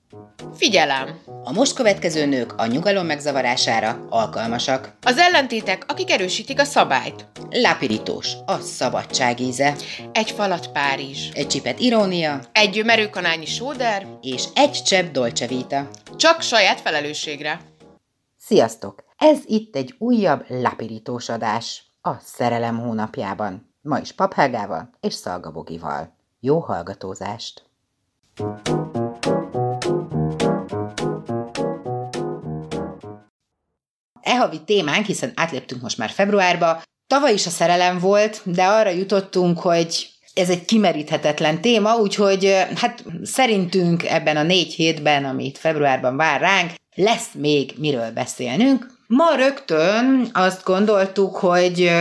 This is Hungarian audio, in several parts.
Figyelem! A most következő nők a nyugalom megzavarására alkalmasak. Az ellentétek, akik erősítik a szabályt. Lápirítós, a szabadság íze. Egy falat Párizs. Egy csipet irónia. Egy merőkanálnyi sóder. És egy csepp Dolce Vita. Csak saját felelősségre. Sziasztok! Ez itt egy újabb lápirítós adás a szerelem hónapjában. Ma is Pap Helgával és Szalga Bogival. Jó hallgatózást! Havi témánk, hiszen átléptünk most már februárba. Tavaly is a szerelem volt, de arra jutottunk, hogy ez egy kimeríthetetlen téma, úgyhogy hát szerintünk ebben a 4 hétben, amit februárban vár ránk, lesz még miről beszélnünk. Ma rögtön azt gondoltuk, hogy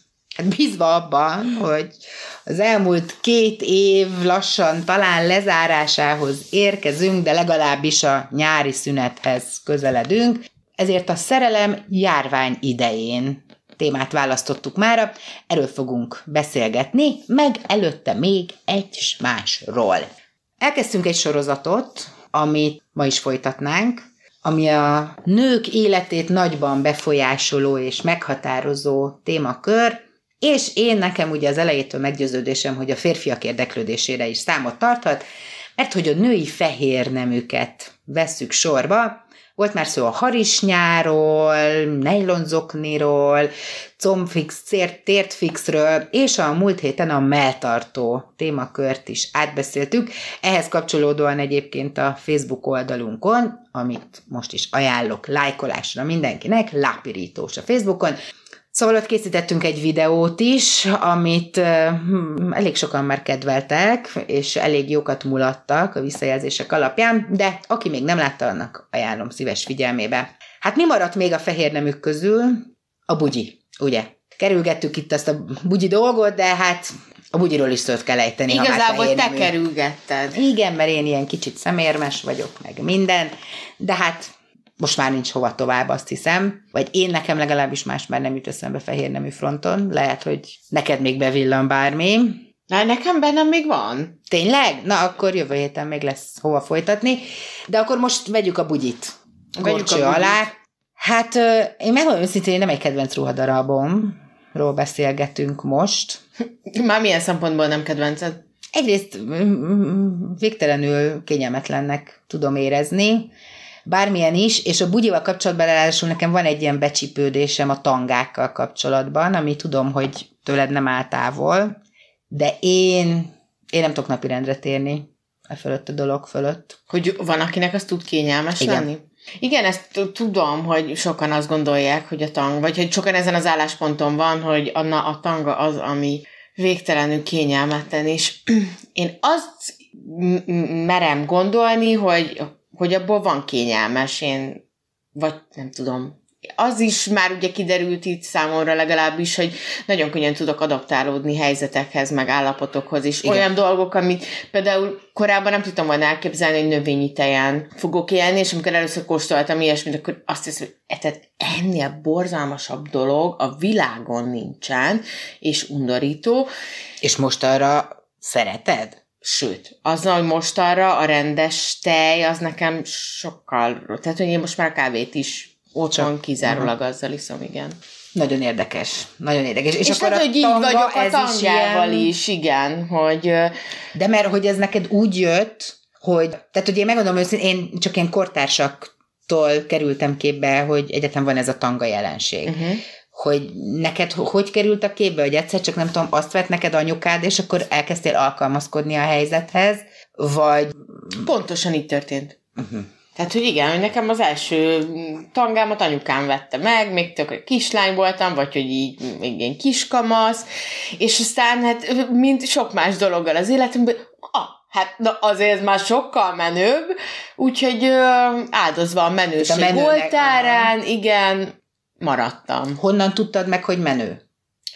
bízva abban, hogy az elmúlt 2 év lassan talán lezárásához érkezünk, de legalábbis a nyári szünethez közeledünk, ezért a szerelem járvány idején témát választottuk mára, erről fogunk beszélgetni, meg előtte még egy másról. Elkezdtünk egy sorozatot, amit ma is folytatnánk, ami a nők életét nagyban befolyásoló és meghatározó témakör, és nekem ugye az elejétől meggyőződésem, hogy a férfiak érdeklődésére is számot tarthat, mert hogy a női fehér neműket vesszük sorba. Volt már szó a harisnyáról, nejlonzokniról, combfix, tértfixről, és a múlt héten a melltartó témakört is átbeszéltük. Ehhez kapcsolódóan egyébként a Facebook oldalunkon, amit most is ajánlok lájkolásra mindenkinek, Lápirítós a Facebookon. Szóval ott készítettünk egy videót is, amit elég sokan már kedveltek, és elég jókat mulattak a visszajelzések alapján, de aki még nem látta, annak ajánlom szíves figyelmébe. Hát mi maradt még a fehér neműk közül? A bugyi, ugye? Kerülgettük itt ezt a bugyi dolgot, de hát a bugyiról is szót kell ejteni. Igazából te kerülgetted. Igen, mert én ilyen kicsit szemérmes vagyok, meg minden, de hát most már nincs hova tovább, azt hiszem. Vagy nekem legalábbis más már nem jut eszembe fehér nemű fronton. Lehet, hogy neked még bevillan bármi. Na, nekem bennem még van. Tényleg? Na, akkor jövő héten még lesz hova folytatni. De akkor most vegyük a bugyit. Gorcső alá. Hát én megmondom őszintén, én nem egy kedvenc ruhadarabomról beszélgetünk most. Már milyen szempontból nem kedvenced? Egyrészt végtelenül kényelmetlennek tudom érezni, bármilyen is, és a bugyival kapcsolatban ráadásul nekem van egy ilyen becsipődésem a tangákkal kapcsolatban, ami tudom, hogy tőled nem áll távol, de én nem tudok napirendre térni fölött a dolog fölött. Hogy van, akinek az tud kényelmes lenni? Igen, ezt tudom, hogy sokan azt gondolják, hogy a tang, vagy hogy sokan ezen az állásponton van, hogy a tanga az, ami végtelenül kényelmetlen, és én azt merem gondolni, hogy abból van kényelmes, vagy nem tudom. Az is már ugye kiderült itt számomra legalábbis, hogy nagyon könnyen tudok adaptálódni helyzetekhez, meg állapotokhoz is. Igen. Olyan dolgok, amit például korábban nem tudtam volna elképzelni, hogy növényi tejen fogok élni, és amikor először kóstoltam ilyesmit, akkor azt hiszem, hogy tehát ennél borzalmasabb dolog a világon nincsen, és undorító. És most arra szereted? Sőt, azzal, hogy most arra a rendes tej, az nekem sokkal... Tehát, hogy én most már kávét is otthon kizárólag azzal iszom, igen. Nagyon érdekes. Nagyon érdekes. És akkor hát, hogy így vagyok a tangjával is, igen, hogy... De mert, hogy ez neked úgy jött, hogy... Tehát, hogy én megmondom őszintén, én csak ilyen kortársaktól kerültem képbe, hogy egyáltalán van ez a tanga jelenség. Hogy neked hogy került a képbe, hogy egyszer csak nem tudom, azt vett neked anyukád, és akkor elkezdtél alkalmazkodni a helyzethez, vagy... Pontosan így történt. Tehát, hogy igen, hogy nekem az első tangámat anyukám vette meg, még tök kislány voltam, vagy hogy így még ilyen kiskamasz, és aztán hát mint sok más dologgal az életemben, hát na azért ez már sokkal menőbb, úgyhogy áldozva a menőség oltárán, igen, maradtam. Honnan tudtad meg, hogy menő?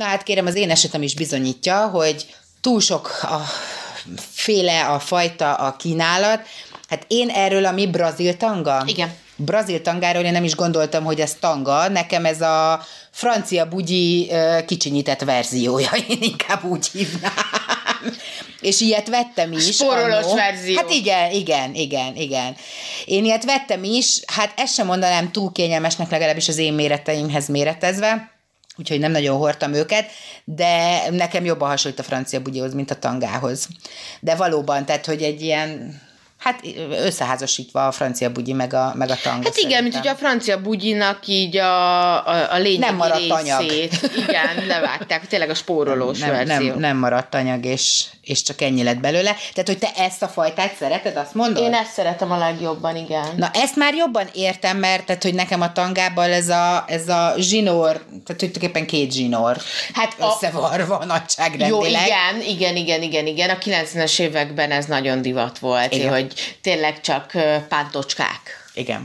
Na hát kérem, az én esetem is bizonyítja, hogy túl sok a féle, a fajta, a kínálat. Hát én erről a mi brazil tanga? Igen. Brazil tangáról én nem is gondoltam, hogy ez tanga. Nekem ez a francia bugyi kicsinyített verziója, én inkább úgy hívnám. És ilyet vettem is. Spórolós verzió. Hát igen. Én ilyet vettem is, hát ezt sem mondanám túl kényelmesnek, legalábbis az én méreteimhez méretezve, úgyhogy nem nagyon hordtam őket, de nekem jobban hasonlít a francia bugyihoz, mint a tangához. De valóban, tehát, hogy egy ilyen... Hát összeházasítva a francia bugyi meg a tanga. Hát igen, szerintem. Mint hogy a francia bugyinak így a lényegi nem maradt részét. Anyag. Igen, levágták. Tényleg a spórolós verzió. Nem maradt anyag, és csak ennyi lett belőle. Tehát, hogy te ezt a fajtát szereted, azt mondod? Én ezt szeretem a legjobban, igen. Na, ezt már jobban értem, mert tehát, hogy nekem a tangában ez a zsinór, tehát tulajdonképpen 2 zsinór hát összevarva nagyságrendileg. Jó, igen. A 90-es években ez nagyon divat volt, igen. Hogy tényleg csak pántocskák. Igen.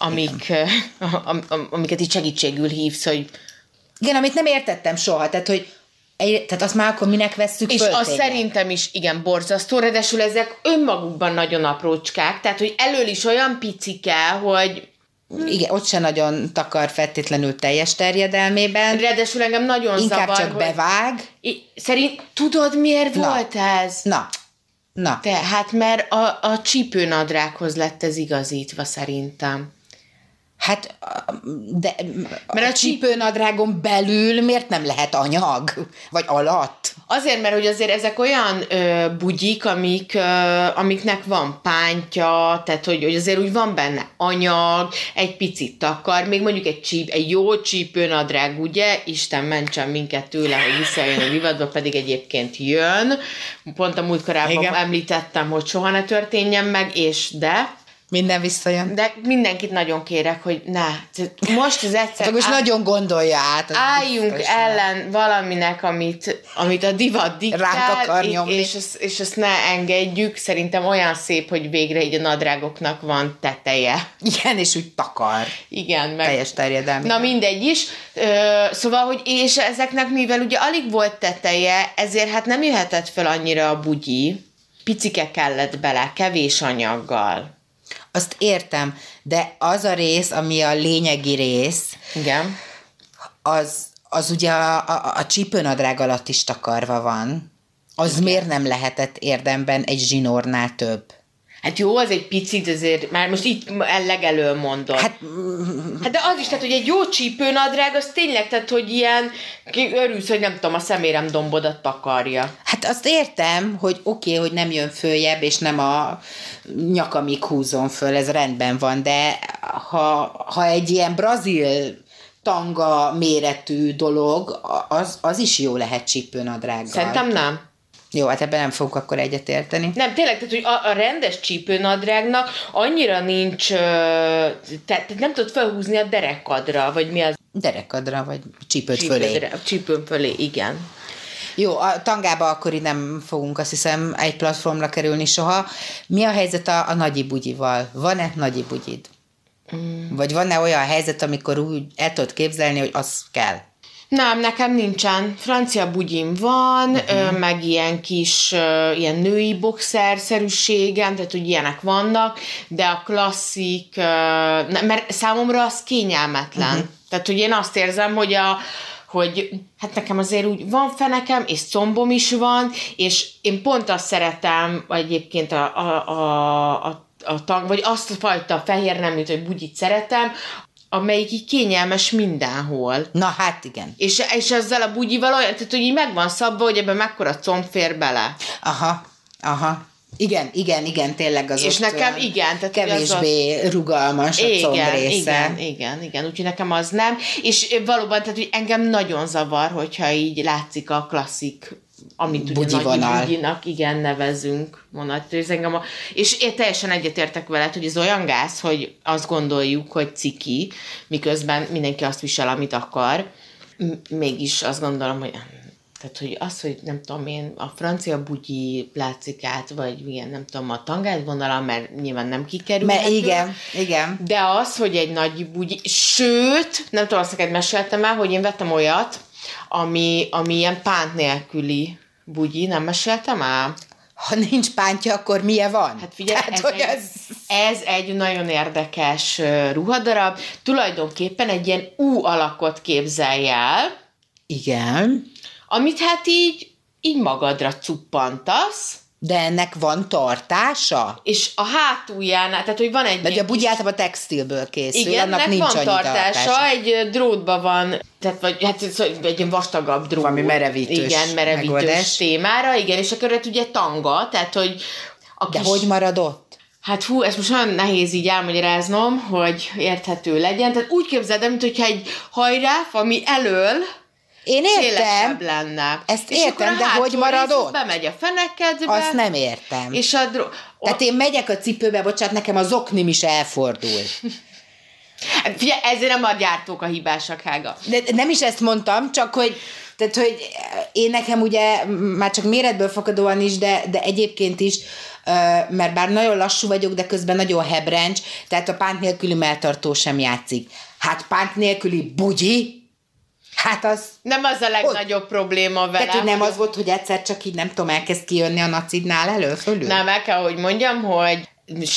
Amiket így segítségül hívsz, hogy... Igen, amit nem értettem soha, tehát azt már akkor minek vesszük és föl? És azt szerintem is, igen, borzasztó, ráadásul ezek önmagukban nagyon aprócskák, tehát, hogy elől is olyan picike, hogy... Igen, ott se nagyon takar feltétlenül teljes terjedelmében. Ráadásul engem nagyon inkább zavar, csak bevág. Tudod, miért volt ez? Na. Hát mert a csípőnadrághoz lett ez igazítva szerintem. Hát, de mert a csípőnadrágon belül miért nem lehet anyag? Vagy alatt? Azért, mert hogy azért ezek olyan bugyik, amiknek van pántja, tehát hogy azért úgy van benne anyag, egy picit takar, még mondjuk egy jó csípőnadrág, ugye, Isten mentsen minket tőle, hogy visszajön a divatba, pedig egyébként jön. Pont a múltkorában említettem, hogy soha ne történjen meg, de... Minden visszajön. De mindenkit nagyon kérek, hogy most az egyszer... most nagyon gondolja át. Álljunk ellen valaminek, amit a divat diktál, és ezt ne engedjük. Szerintem olyan szép, hogy végre így a nadrágoknak van teteje. Igen, és úgy takar. Igen. Meg... teljes terjedelmi. Na mindegy is. Szóval, hogy és ezeknek, mivel ugye alig volt teteje, ezért hát nem jöhetett fel annyira a bugyi. Picike kellett bele, kevés anyaggal. Azt értem, de az a rész, ami a lényegi rész, igen. Az ugye a csípőnadrág alatt is takarva van. Az igen. Miért nem lehetett érdemben egy zsinórnál több? Hát jó, az egy picit azért, már most itt legelől mondod. Hát de az is, tehát, hogy egy jó csípőnadrág, az tényleg, tehát, hogy ilyen, örülsz, hogy nem tudom, a szeméremdombodat takarja. Hát azt értem, hogy oké, hogy nem jön följebb, és nem a nyakamig húzom föl, ez rendben van, de ha egy ilyen brazil tanga méretű dolog, az is jó lehet csípőnadrággal. Szerintem nem. Jó, hát ebben nem fogok akkor egyetérteni. Nem, tényleg, tehát, hogy a rendes csípőnadrágnak annyira nincs, tehát nem tudod felhúzni a derekadra, vagy mi az? Derekadra, vagy csípőd fölé. Csípőn fölé, igen. Jó, a tangába akkor így nem fogunk, azt hiszem, egy platformra kerülni soha. Mi a helyzet a nagyi bugyival? Van-e nagyi bugyid? Vagy van-e olyan helyzet, amikor úgy el tudod képzelni, hogy az kell? Nem, nekem nincsen. Francia bugyim van, meg ilyen kis ilyen női boxerszerűségem, tehát hogy ilyenek vannak, de a klasszik, mert számomra az kényelmetlen. Tehát, hogy én azt érzem, hogy hát nekem azért úgy van fenekem, és combom is van, és én pont azt szeretem egyébként vagy azt a fajta fehér neműt, hogy bugyit szeretem, amelyik így kényelmes mindenhol. Na hát igen. És ezzel a bugyival olyan, tehát hogy így meg van szabva, hogy ebben mekkora comb fér bele. Aha. Igen, tényleg az. És nekem igen. Tehát kevésbé rugalmas a combrésze. Igen, úgyhogy nekem az nem. És valóban, tehát hogy engem nagyon zavar, hogyha így látszik a klasszik, amit ugye nagy bugyinak, igen, nevezünk vonat. És én teljesen egyetértek veled, hogy ez olyan gáz, hogy azt gondoljuk, hogy ciki, miközben mindenki azt visel, amit akar. Mégis azt gondolom, hogy tehát, hogy az, hogy nem tudom én, a francia bugyi látszik át, vagy igen, nem tudom, a tangát vonalam, mert nyilván nem kikerülhető. Igen. De az, hogy egy nagy bugyi, sőt, nem tudom, azt neked meséltem el, hogy én vettem olyat, ami ilyen pánt nélküli bugyi, nem meséltem el? Ha nincs pántja, akkor milyen van? Hát figyelj, ez egy nagyon érdekes ruhadarab. Tulajdonképpen egy ilyen U alakot képzelj el. Igen. Amit hát így magadra cuppantasz. De ennek van tartása? És a hátuljánál, tehát hogy van egy... De ugye a bugyi általában textilből készül, igen, annak nincs van tartása, egy drótba van, tehát vagy hát egy ilyen vastagabb drót. Valami merevítős. Igen, merevítős megoldás. Témára, igen, és akkor ugye tanga, tehát hogy... De hogy marad ott? Hát ezt most nagyon nehéz így elmagyaráznom, hogy érthető legyen. Tehát úgy képzeld el, mintha egy hajráf, ami elől én értem, lenne. Ezt és értem, de hogy marad ott? Bemegy a fenekedbe. Azt nem értem. És tehát én megyek a cipőbe, bocsánat, nekem a zoknim is elfordul. Figyelj, ezért nem a gyártók a hibásak, Hága. De nem is ezt mondtam, csak hogy tehát, hogy én nekem ugye már csak méretből fakadóan is, de egyébként is, mert bár nagyon lassú vagyok, de közben nagyon hebrencs, tehát a pánt nélküli melltartó sem játszik. Hát pánt nélküli bugyi, hát az... Nem az a legnagyobb probléma vele. Tehát, hogy nem az volt, hogy egyszer csak így, nem tudom, elkezd kijönni a nacidnál fölül? Nem, el kell, hogy mondjam, hogy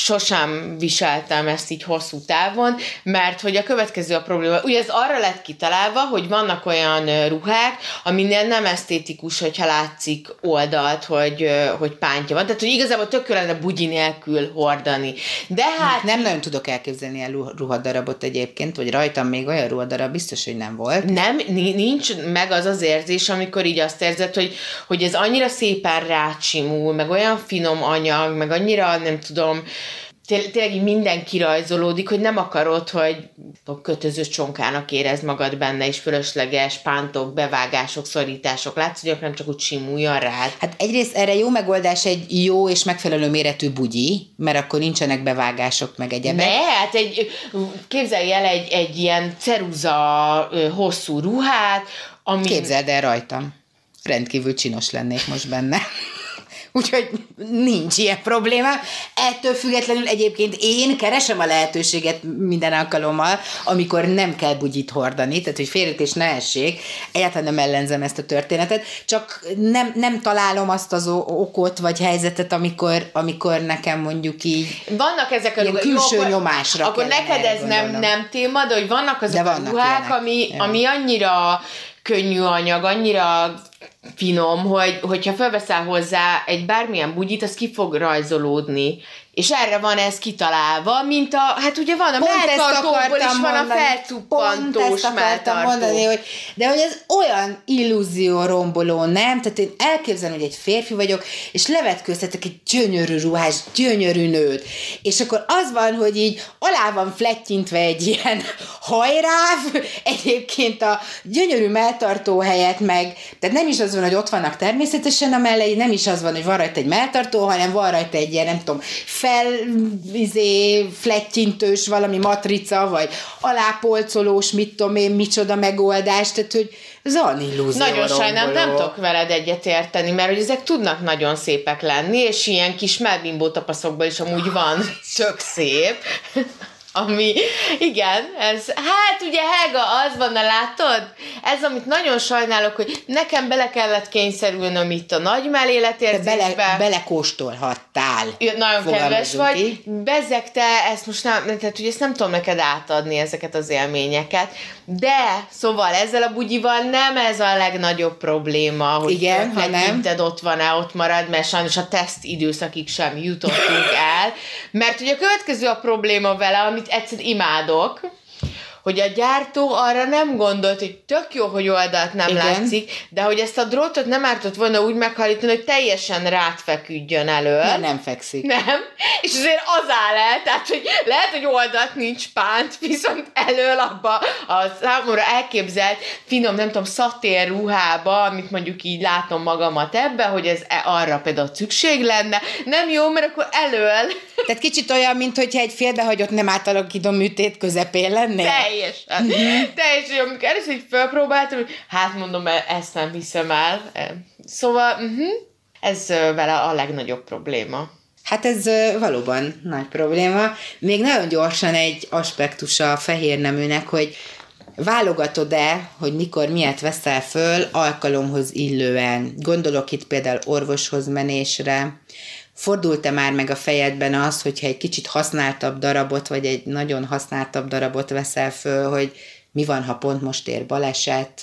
sosem viseltem ezt így hosszú távon, mert hogy a következő a probléma. Ugye ez arra lett kitalálva, hogy vannak olyan ruhák, aminél nem esztétikus, hogyha látszik oldalt, hogy pántja van. Tehát, hogy igazából tök jó lenne bugyi nélkül hordani. De hát... Nem nagyon tudok elképzelni ilyen ruhadarabot egyébként, vagy rajtam még olyan ruhadarab biztos, hogy nem volt. Nem, nincs meg az érzés, amikor így azt érzed, hogy ez annyira szépen rácsimul, meg olyan finom anyag, meg annyira, nem tudom, tényleg így minden kirajzolódik, hogy nem akarod, hogy kötöző csonkának érezd magad benne, és fölösleges pántok, bevágások, szorítások. Látsz, hogy nem csak úgy simuljon rád. Hát egyrészt erre jó megoldás egy jó és megfelelő méretű bugyi, mert akkor nincsenek bevágások, meg egyebek. Hát képzelj el egy ilyen ceruza hosszú ruhát, ami... Képzeld el rajtam. Rendkívül csinos lennék most benne. Úgyhogy nincs ilyen probléma. Ettől függetlenül egyébként én keresem a lehetőséget minden alkalommal, amikor nem kell bugyit hordani, tehát hogy félretés ne essék. Egyáltalán nem ellenzem ezt a történetet, csak nem találom azt az okot vagy helyzetet, amikor nekem mondjuk így vannak ezek a külső nyomásra akkor neked ez nem téma, de hogy vannak azok a ruhák, ami annyira könnyű anyag, annyira finom, hogyha felveszel hozzá egy bármilyen bugyit, az ki fog rajzolódni. És erre van ez kitalálva, mint hát ugye van a melltartóból is van a felcuppantós melltartó. Mondani, de hogy ez olyan illúzió romboló, nem? Tehát én elképzelem, hogy egy férfi vagyok, és levetkőztetek egy gyönyörű ruhás, gyönyörű nőt. És akkor az van, hogy így alá van flettyintve egy ilyen hajráv, egyébként a gyönyörű melltartó helyett meg, tehát nem is az van, hogy ott vannak természetesen a mellei, nem is az van, hogy van rajta egy melltartó, hanem van rajta egy ilyen, nem tudom, flettyintős valami matrica, vagy alápolcolós, mit tudom én, micsoda megoldás, tehát, hogy ez olyan illúzió. Nagyon sajnálom, nem tudok veled egyet érteni, mert hogy ezek tudnak nagyon szépek lenni, és ilyen kis melbimbó tapaszokból is amúgy van tök szép. Ami, igen, hát ugye Helga, az van, látod? Ez, amit nagyon sajnálok, hogy nekem bele kellett kényszerülnöm itt a nagy melléletérzésbe. Belekóstolhattál. Nagyon kedves vagy. Bezzeg te, ezt most nem, tehát ugye ezt nem tudom neked átadni, ezeket az élményeket, de szóval ezzel a bugyival nem ez a legnagyobb probléma, hogy igen, flettyinted ott van-e, ott marad, mert sajnos a teszt időszakig sem jutottunk el, mert ugye a következő a probléma vele, amit egyszerűen imádok, hogy a gyártó arra nem gondolt, hogy tök jó, hogy oldalt nem látszik, de hogy ezt a drótot nem ártott volna úgy meghajlítani, hogy teljesen rád feküdjön elől. Mert nem fekszik. Nem, és azért az áll el, tehát hogy lehet, hogy oldalt nincs pánt, viszont elől abba a számomra elképzelt finom, nem tudom, szatér ruhába, amit mondjuk így látom magamat ebbe, hogy ez arra például szükség lenne. Nem jó, mert akkor elől. Tehát kicsit olyan, mint hogyha egy félbehagyott nem átalakító műtét közepén lennél. Teljesen. Teljesen, amikor először így felpróbáltam, hogy hát mondom, ezt nem hiszem el. Szóval ez vele a legnagyobb probléma. Hát ez valóban nagy probléma. Még nagyon gyorsan egy aspektusa a fehér neműnek, hogy válogatod-e, hogy mikor miért veszel föl alkalomhoz illően? Gondolok itt például orvoshoz menésre. Fordult-e már meg a fejedben az, hogyha egy kicsit használtabb darabot, vagy egy nagyon használtabb darabot veszel föl, hogy mi van, ha pont most ér baleset?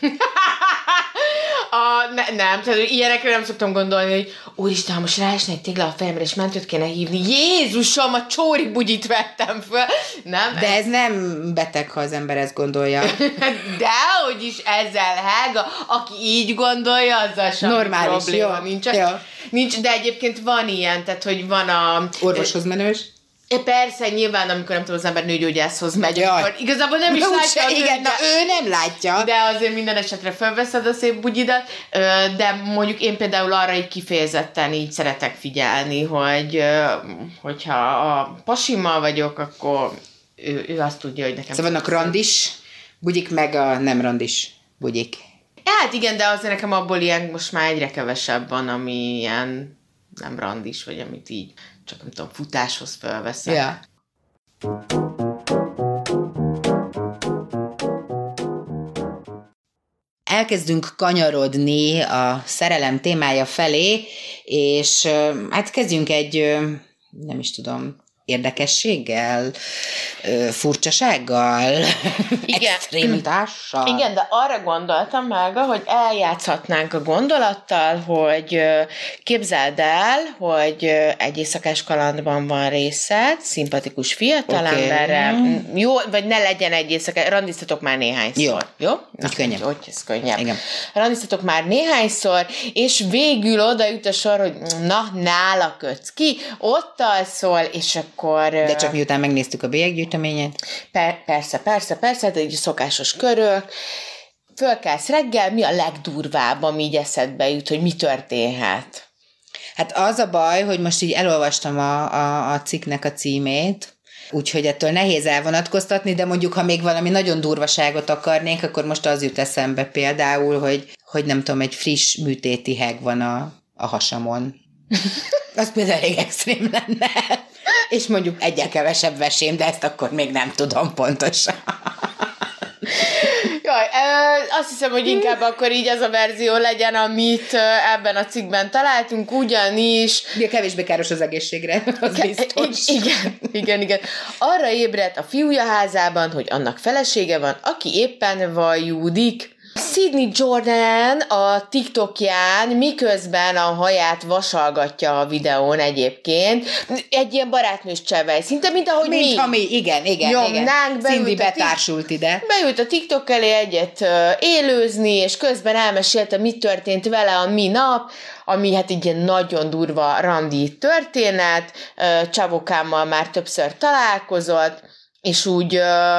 Nem, tehát ilyenekre nem szoktam gondolni, hogy úristen, ha most ráesne egy tégla a fejemre, és mentőt kéne hívni. Jézusom, a csóri bugyit vettem föl. Nem? De ez nem beteg, ha az ember ezt gondolja. Dehogy is ezzel, Helga, aki így gondolja, azzal sem normális, probléma jó. nincs. Jó. Nincs, de egyébként van ilyen, tehát hogy van a... Orvoshoz menős? Persze, nyilván, amikor nem tudom, az ember nőgyógyászhoz megy, akkor igazából nem is látja. Igen, ő nem látja. De azért minden esetre felveszed a szép bugyidat, de mondjuk én például arra így kifejezetten így szeretek figyelni, hogy hogyha a pasimmal vagyok, akkor ő azt tudja, hogy nekem... Szóval vannak randis bugyik, meg a nem randis bugyik. Hát igen, de azért nekem abból ilyen most már egyre kevesebb van, ami ilyen nem randis, vagy amit így csak nem tudom, futáshoz felveszek. Ja. Elkezdünk kanyarodni a szerelem témája felé, és hát kezdjünk egy, nem is tudom, érdekességgel, furcsasággal, extrémitással. Igen, de arra gondoltam, Helga, hogy eljátszhatnánk a gondolattal, hogy képzeld el, hogy egy éjszakás kalandban van részed, szimpatikus fiatalemberre, jó, vagy ne legyen egy éjszakás, randiztatok már néhányszor. Jó? Így könnyebb. Hogy ez könnyebb. Igen. Randiztatok már néhányszor, és végül oda jut a sor, hogy na, nála kötsz ki, ott alszol, és akkor... De csak miután megnéztük a bélyeggyűjteményet. Persze, de így szokásos körök. Fölkelsz reggel, mi a legdurvább, ami így eszedbe jut, hogy mi történhet? Hát az a baj, hogy most így elolvastam a cikknek a címét, úgyhogy ettől nehéz elvonatkoztatni, de mondjuk, ha még valami nagyon durvaságot akarnék, akkor most az jut eszembe például, hogy nem tudom, egy friss műtéti heg van a hasamon. Az például elég extrém lenne. És mondjuk egyel kevesebb vesém, de ezt akkor még nem tudom pontosan. Jaj, azt hiszem, hogy inkább akkor így az a verzió legyen, amit ebben a cikkben találtunk, ugyanis... De kevésbé káros az egészségre, az biztos. Igen. Arra ébredt a fiúja házában, hogy annak felesége van, aki éppen vajúdik. Sydney Jordan a TikTokján miközben a haját vasalgatja a videón egyébként. Egy ilyen barátnős csevej, szinte mint ahogy mi. Igen. Cindy betársult ide. Beült a TikTok elé egyet élőzni, és közben elmesélte, mit történt vele a minap, ami hát egy ilyen nagyon durva randi történet, csavokámmal már többször találkozott, és úgy...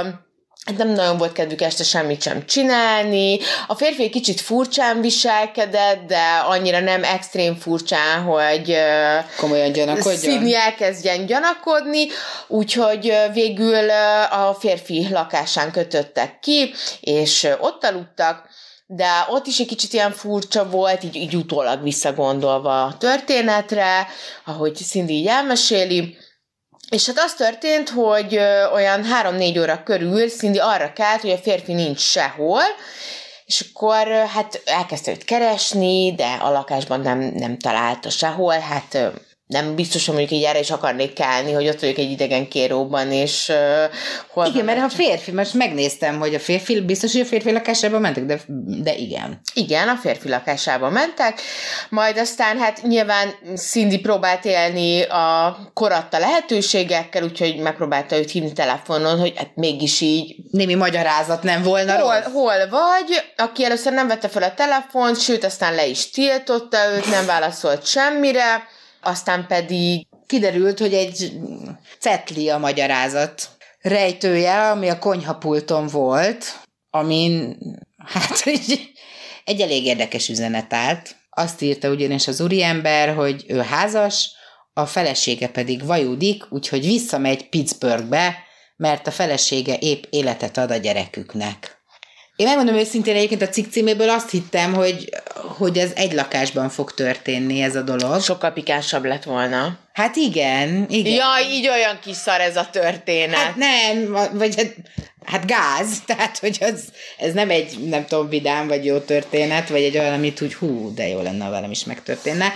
nem nagyon volt kedvük este semmit sem csinálni. A férfi egy kicsit furcsán viselkedett, de annyira nem extrém furcsán, hogy komolyan gyanakodjon. Sydney elkezdjen gyanakodni, úgyhogy végül a férfi lakásán kötöttek ki, és ott aludtak, de ott is egy kicsit ilyen furcsa volt, így utólag visszagondolva a történetre, ahogy Cindy így elmeséli. És hát az történt, hogy olyan 3-4 óra körül Cindy arra kelt, hogy a férfi nincs sehol, és akkor hát elkezdte őt keresni, de a lakásban nem találta sehol, hát nem biztos, hogy mondjuk így erre is akarnék kelni, hogy ott vagyok egy idegen kéróban, és hol igen, mert a férfi, most megnéztem, hogy a férfi, biztos, hogy a férfi lakásába mentek, de igen. Igen, a férfi lakásába mentek, majd aztán hát nyilván Cindy próbált élni a koratta lehetőségekkel, úgyhogy megpróbálta őt hívni telefonon, hogy hát mégis így... Némi magyarázat nem volna rossz. Hol vagy, aki először nem vette fel a telefont, sőt, aztán le is tiltotta őt, nem válaszolt semmire, aztán pedig kiderült, hogy egy cetli a magyarázat rejtője, ami a konyhapulton volt, amin hát egy elég érdekes üzenet állt. Azt írta ugyanis az úriember, hogy ő házas, a felesége pedig vajúdik, úgyhogy visszamegy Pittsburghbe, mert a felesége épp életet ad a gyereküknek. Én megmondom őszintén, egyébként a cikk címéből azt hittem, hogy ez egy lakásban fog történni ez a dolog. Sokkal pikánsabb lett volna. Hát igen. Jaj, így olyan kis szar ez a történet. Hát nem, vagy hát gáz, tehát hogy ez nem egy, nem tudom, vidám, vagy jó történet, vagy egy olyan, amit úgy de jó lenne, velem is megtörténne.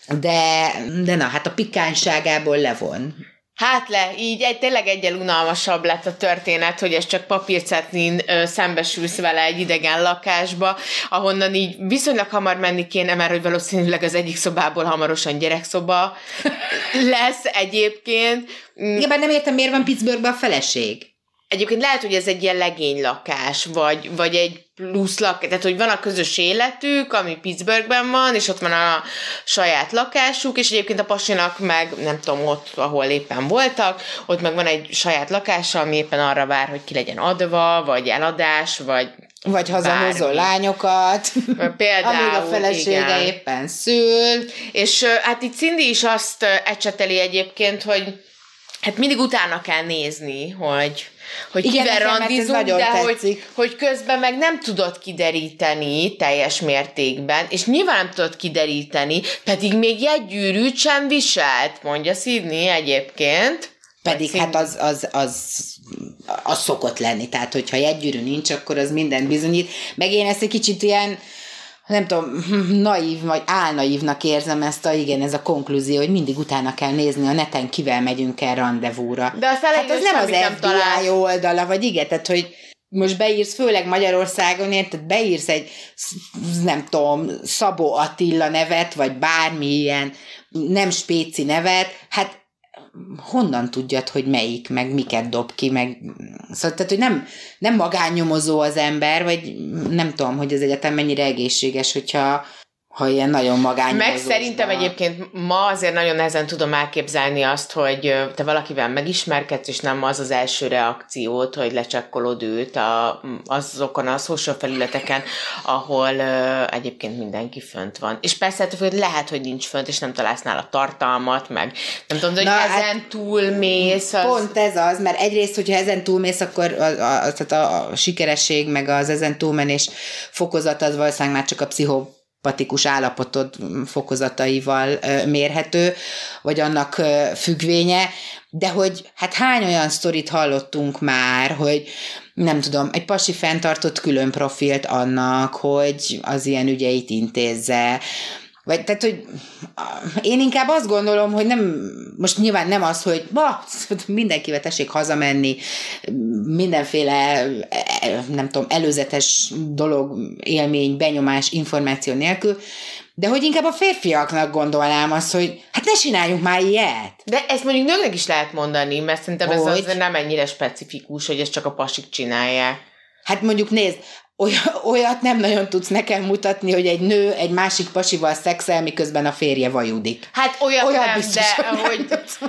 De na, hát a pikánságából levon. Hát így tényleg egyel unalmasabb lett a történet, hogy ez csak papírcetnin szembesülsz vele egy idegen lakásba, ahonnan így viszonylag hamar menni kéne, mert hogy valószínűleg az egyik szobából hamarosan gyerekszoba lesz egyébként. Igen, bár nem értem, miért van Pittsburghben a feleség. Egyébként lehet, hogy ez egy ilyen legény lakás, vagy egy plusz lakás, tehát hogy van a közös életük, ami Pittsburghben van, és ott van a saját lakásuk, és egyébként a pasinak meg, nem tudom, ott, ahol éppen voltak, ott meg van egy saját lakása, ami éppen arra vár, hogy ki legyen adva, vagy eladás, vagy hazahozó lányokat, például, amíg a felesége igen. éppen szül. És hát itt Cindy is azt ecseteli egyébként, hogy hát mindig utána kell nézni, hogy igen, kivel randizunk, de hogy közben meg nem tudod kideríteni teljes mértékben, és nyilván nem tudod kideríteni, pedig még jegygyűrűt sem viselt, mondja Sydney egyébként. Pedig hát az szokott lenni, tehát hogyha jegygyűrű nincs, akkor az mindent bizonyít. Meg én ezt egy kicsit ilyen, nem tudom, naív, vagy álnaívnak érzem ezt ez a konklúzió, hogy mindig utána kell nézni a neten, kivel megyünk el randevúra. De azt hát az nem az FBI oldala, vagy igen, tehát hogy most beírsz, főleg Magyarországon, érted, beírsz egy, nem tudom, Szabó Attila nevet, vagy bármilyen nem spéci nevet, hát honnan tudjad, hogy melyik, meg miket dob ki, meg szóval, tehát, hogy nem magánnyomozó az ember, vagy nem tudom, hogy ez egyetem mennyire egészséges, hogyha ilyen nagyon magánnyomozó. Meg szerintem egyébként ma azért nagyon nehezen tudom elképzelni azt, hogy te valakivel megismerkedsz, és nem az az első reakciót, hogy lecsekkolod őt azokon a social felületeken, ahol egyébként mindenki fönt van. És persze lehet, hogy nincs fönt, és nem találsz nála tartalmat, meg nem tudom, hogy ezen túlmész. Pont ez az, mert egyrészt, hogyha ezen túlmész, akkor tehát a sikeresség, meg az ezen túlmenés fokozat az valószínűleg már csak a pszichopatikus állapotod fokozataival mérhető, vagy annak függvénye, de hogy hát hány olyan sztorit hallottunk már, hogy nem tudom, egy pasi fenntartott külön profilt annak, hogy az ilyen ügyeit intézze, vagy tehát, hogy én inkább azt gondolom, hogy nem, most nyilván nem az, hogy mindenkivel tessék hazamenni, mindenféle, nem tudom, előzetes dolog, élmény, benyomás, információ nélkül, de hogy inkább a férfiaknak gondolnám azt, hogy hát ne csináljunk már ilyet. De ezt mondjuk nőnek is lehet mondani, mert szerintem ez azért nem ennyire specifikus, hogy ezt csak a pasik csinálják. Hát mondjuk nézd, olyat nem nagyon tudsz nekem mutatni, hogy egy nő egy másik pasival szexel, miközben a férje vajudik. Hát olyat nem, biztos, de hogy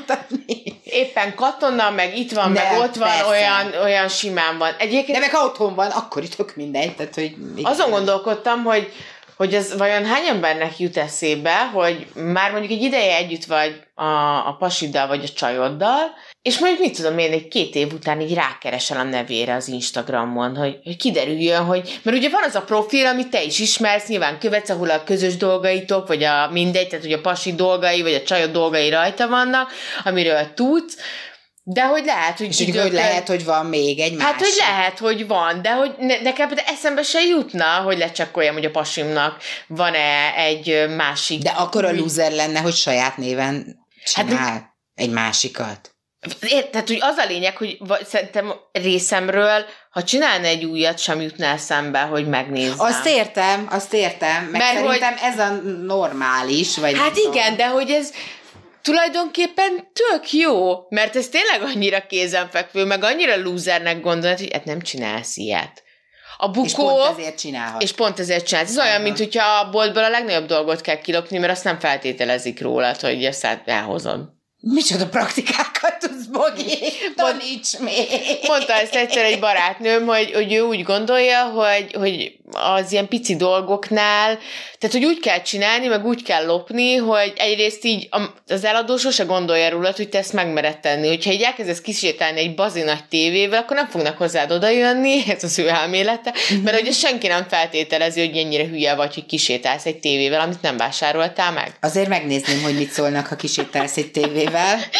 éppen katona, meg itt van, nem, meg ott van, olyan simán van. Egyébként, de meg ha otthon van, akkor itt tök mindegy. Tehát, hogy azon gondolkodtam, hogy ez vajon hány embernek jut eszébe, hogy már mondjuk egy ideje együtt vagy a pasiddal, vagy a csajoddal, és mondjuk mit tudom én, egy 2 év után így rákeresel a nevére az Instagramon, hogy kiderüljön, hogy, mert ugye van az a profil, amit te is ismersz, nyilván követsz, ahol a közös dolgaitok, vagy a mindegy, tehát hogy a pasi dolgai, vagy a csajod dolgai rajta vannak, amiről tudsz, de hogy lehet, hogy... És hogy lehet, hogy van még egy másik. Hát, hogy lehet, hogy van, de hogy nekem eszembe se jutna, hogy lecsekkoljam, hogy a pasimnak van-e egy másik... De akkor a loser lenne, hogy saját néven csinál egy másikat. Tehát, hogy az a lényeg, hogy szerintem részemről, ha csinálna egy újat, sem jutna eszembe, hogy megnézzem. Azt értem. Meg mert szerintem ez a normális. Vagy hát igen, de hogy ez... tulajdonképpen tök jó, mert ez tényleg annyira kézenfekvő, meg annyira lúzernek gondolod, hogy hát nem csinálsz ilyet. A bukó... És pont ezért csinálhat. És pont ezért csinálsz. Ez olyan, mint hogyha a boltból a legnagyobb dolgot kell kilopni, mert azt nem feltételezik rólad, hogy ezt elhozod. Micsoda praktikákat tudsz, Bogi? Taníts még! Mondta ezt egyszer egy barátnőm, hogy ő úgy gondolja, hogy az ilyen pici dolgoknál, tehát hogy úgy kell csinálni, meg úgy kell lopni, hogy egyrészt így az eladó sose gondolja rólad, hogy te ezt megmered tenni. Hogyha így elkezdesz kisétálni egy bazi nagy tévével, akkor nem fognak hozzád odajönni, ez az ő elmélete, mert ugye senki nem feltételezi, hogy ennyire hülye vagy, hogy kisétálsz egy tévével, amit nem vásároltál meg. Azért megnézném, hogy mit szólnak, ha kisétálsz egy tévével.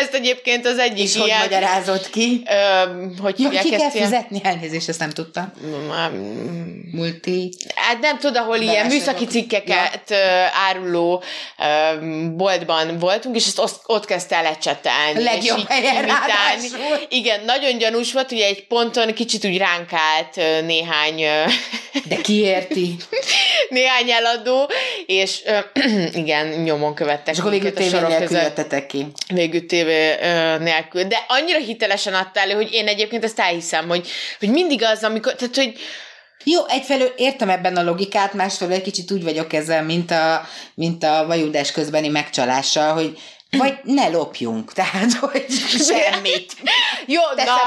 ezt egyébként az egyik és ilyen... hogy magyarázott ki? Hogy hívják ki kell ezt ilyen... fizetni? Elnézést, ezt nem tudtam. Multi... Hát nem tudom, ahol ilyen műszaki cikkeket áruló boltban voltunk, és ezt ott kezdte el ecsetelni. Legjobb helyen Igen, nagyon gyanús volt, ugye egy ponton kicsit úgy ránk állt néhány... De ki érti? Néhány eladó, és igen, nyomon követtek. És akkor végül tévé nélkül jöttetek ki. Végül tévé nélkül. De annyira hitelesen adtál, hogy én egyébként ezt elhiszem, hogy mindig az, amikor... Tehát, hogy jó, egyfelől értem ebben a logikát, másfelől egy kicsit úgy vagyok ezzel, mint a vajudás közbeni megcsalással, hogy vagy ne lopjunk, tehát, hogy semmit. Jó,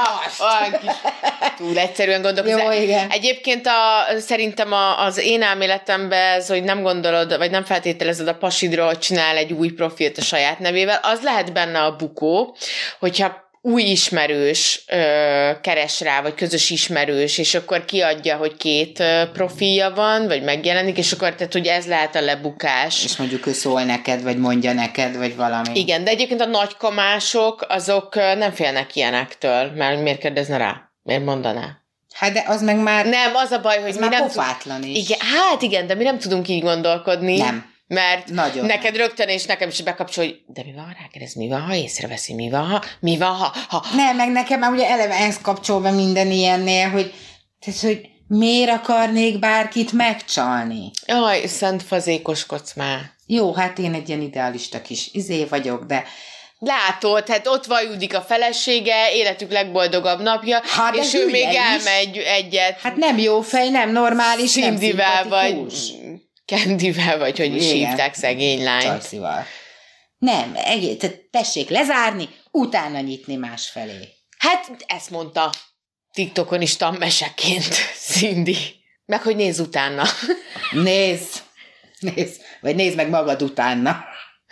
túl egyszerűen gondolkozom. Jó, igen. Egyébként szerintem az én elméletemben ez, hogy nem gondolod, vagy nem feltételezed a pasidról, hogy csinál egy új profilt a saját nevével, az lehet benne a bukó, hogyha új ismerős keres rá, vagy közös ismerős, és akkor kiadja, hogy 2 profilja van, vagy megjelenik, és akkor tehát, hogy ez lehet a lebukás. És mondjuk ő szól neked, vagy mondja neked, vagy valami. Igen, de egyébként a nagykamások, azok nem félnek ilyenektől, mert miért kérdezne rá? Miért mondaná? Hát de az meg már... Nem, az a baj, hogy mi nem pofátlan is. Igen, hát igen, de mi nem tudunk így gondolkodni. Nem. Mert nagyon neked rögtön és nekem is bekapcsol, hogy de mi van, ha rákérdez, mi van, ha észreveszi, mi van, ha... Nem, meg nekem már ugye eleve ez kapcsolva minden ilyennél, hogy miért akarnék bárkit megcsalni? Jaj, szent fazékoskodsz már. Jó, hát én egy ilyen idealista kis vagyok, de... Látod, hát ott vajudik a felesége, életük legboldogabb napja, és ő még elmegy egyet. Hát nem jó fej, nem normális, Cindyvel vagy Candyvel, vagy hogy is hívták szegény lányt. Csajszival. Nem, tessék lezárni, utána nyitni másfelé. Hát ezt mondta TikTokon is tanmeseként Cindy. Meg hogy nézz utána. Nézz. Vagy nézd meg magad utána.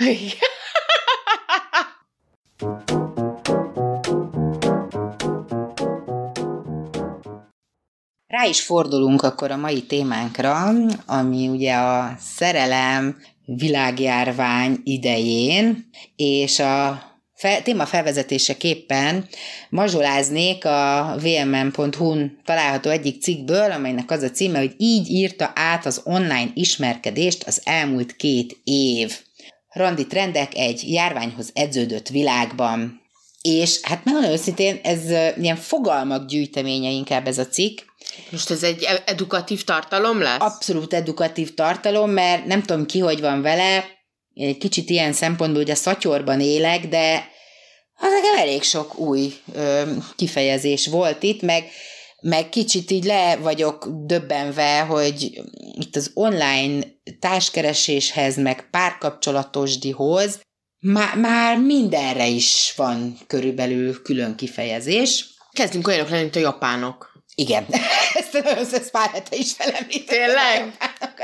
Rá is fordulunk akkor a mai témánkra, ami ugye a szerelem világjárvány idején, és a téma felvezetéseképpen mazsoláznék a vmm.hu-n található egyik cikkből, amelynek az a címe, hogy így írta át az online ismerkedést az elmúlt 2 év. Randi trendek egy járványhoz edződött világban. És hát megmondom őszintén, ez ilyen fogalmak gyűjteménye inkább ez a cikk. Most ez egy edukatív tartalom lesz? Abszolút edukatív tartalom, mert nem tudom ki, hogy van vele, egy kicsit ilyen szempontból ugye szatyorban élek, de az nekem elég sok új kifejezés volt itt, meg kicsit így le vagyok döbbenve, hogy itt az online társkereséshez, meg párkapcsolatosdihoz már mindenre is van körülbelül külön kifejezés. Kezdünk olyanok lenni, mint a japánok. Igen. Ezt pár hete is felemlítettem. Tényleg?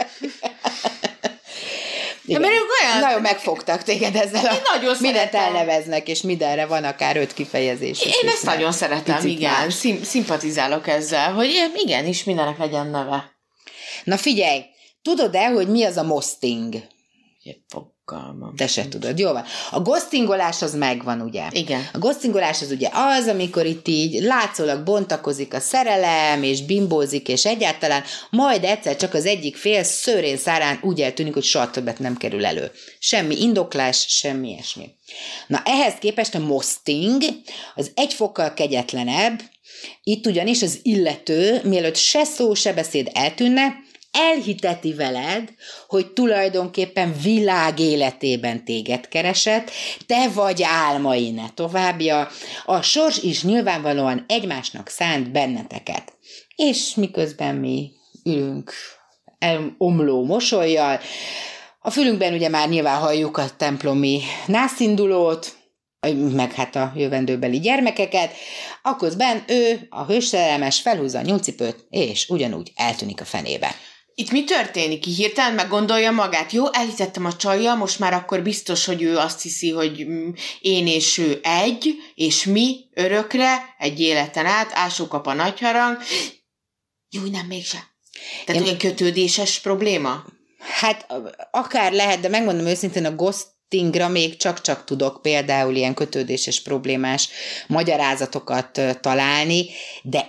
Igen. Mert ők olyan... Nagyon megfogtak téged ezzel. Nagyon mindent elneveznek, és mindenre van akár 5 kifejezés. Én ezt nagyon szeretem, igen. Szimpatizálok ezzel, hogy igenis mindenek legyen neve. Na figyelj, tudod-e, hogy mi az a mosting? Fogalmam. Te se tudod, jó van. A ghostingolás az megvan, ugye? Igen. A ghostingolás az ugye az, amikor itt így látszólag bontakozik a szerelem, és bimbózik, és egyáltalán majd egyszer csak az egyik fél szőrén szárán úgy eltűnik, hogy soha többet nem kerül elő. Semmi indoklás, semmi ilyesmi. Na ehhez képest a mosting az egy fokkal kegyetlenebb, itt ugyanis az illető, mielőtt se szó, se beszéd eltűnne, elhiteti veled, hogy tulajdonképpen világéletében téged keresett, te vagy álmai ne továbbja, a sors is nyilvánvalóan egymásnak szánt benneteket. És miközben mi ülünk omló mosollyal, a fülünkben ugye már nyilván halljuk a templomi nászindulót, meg hát a jövendőbeli gyermekeket, akközben ő, a hősszerelmes, felhúzza a nyúlcipőt, és ugyanúgy eltűnik a fenébe. Itt mi történik? Hirtelen meggondolja magát. Jó, elhitettem a csajjal, most már akkor biztos, hogy ő azt hiszi, hogy én és ő egy, és mi örökre, egy életen át, ásókap a nagyharang. Jó, nem mégse. Tehát olyan kötődéses probléma? Hát akár lehet, de megmondom őszintén, a ghostingra még csak-csak tudok például ilyen kötődéses problémás magyarázatokat találni, de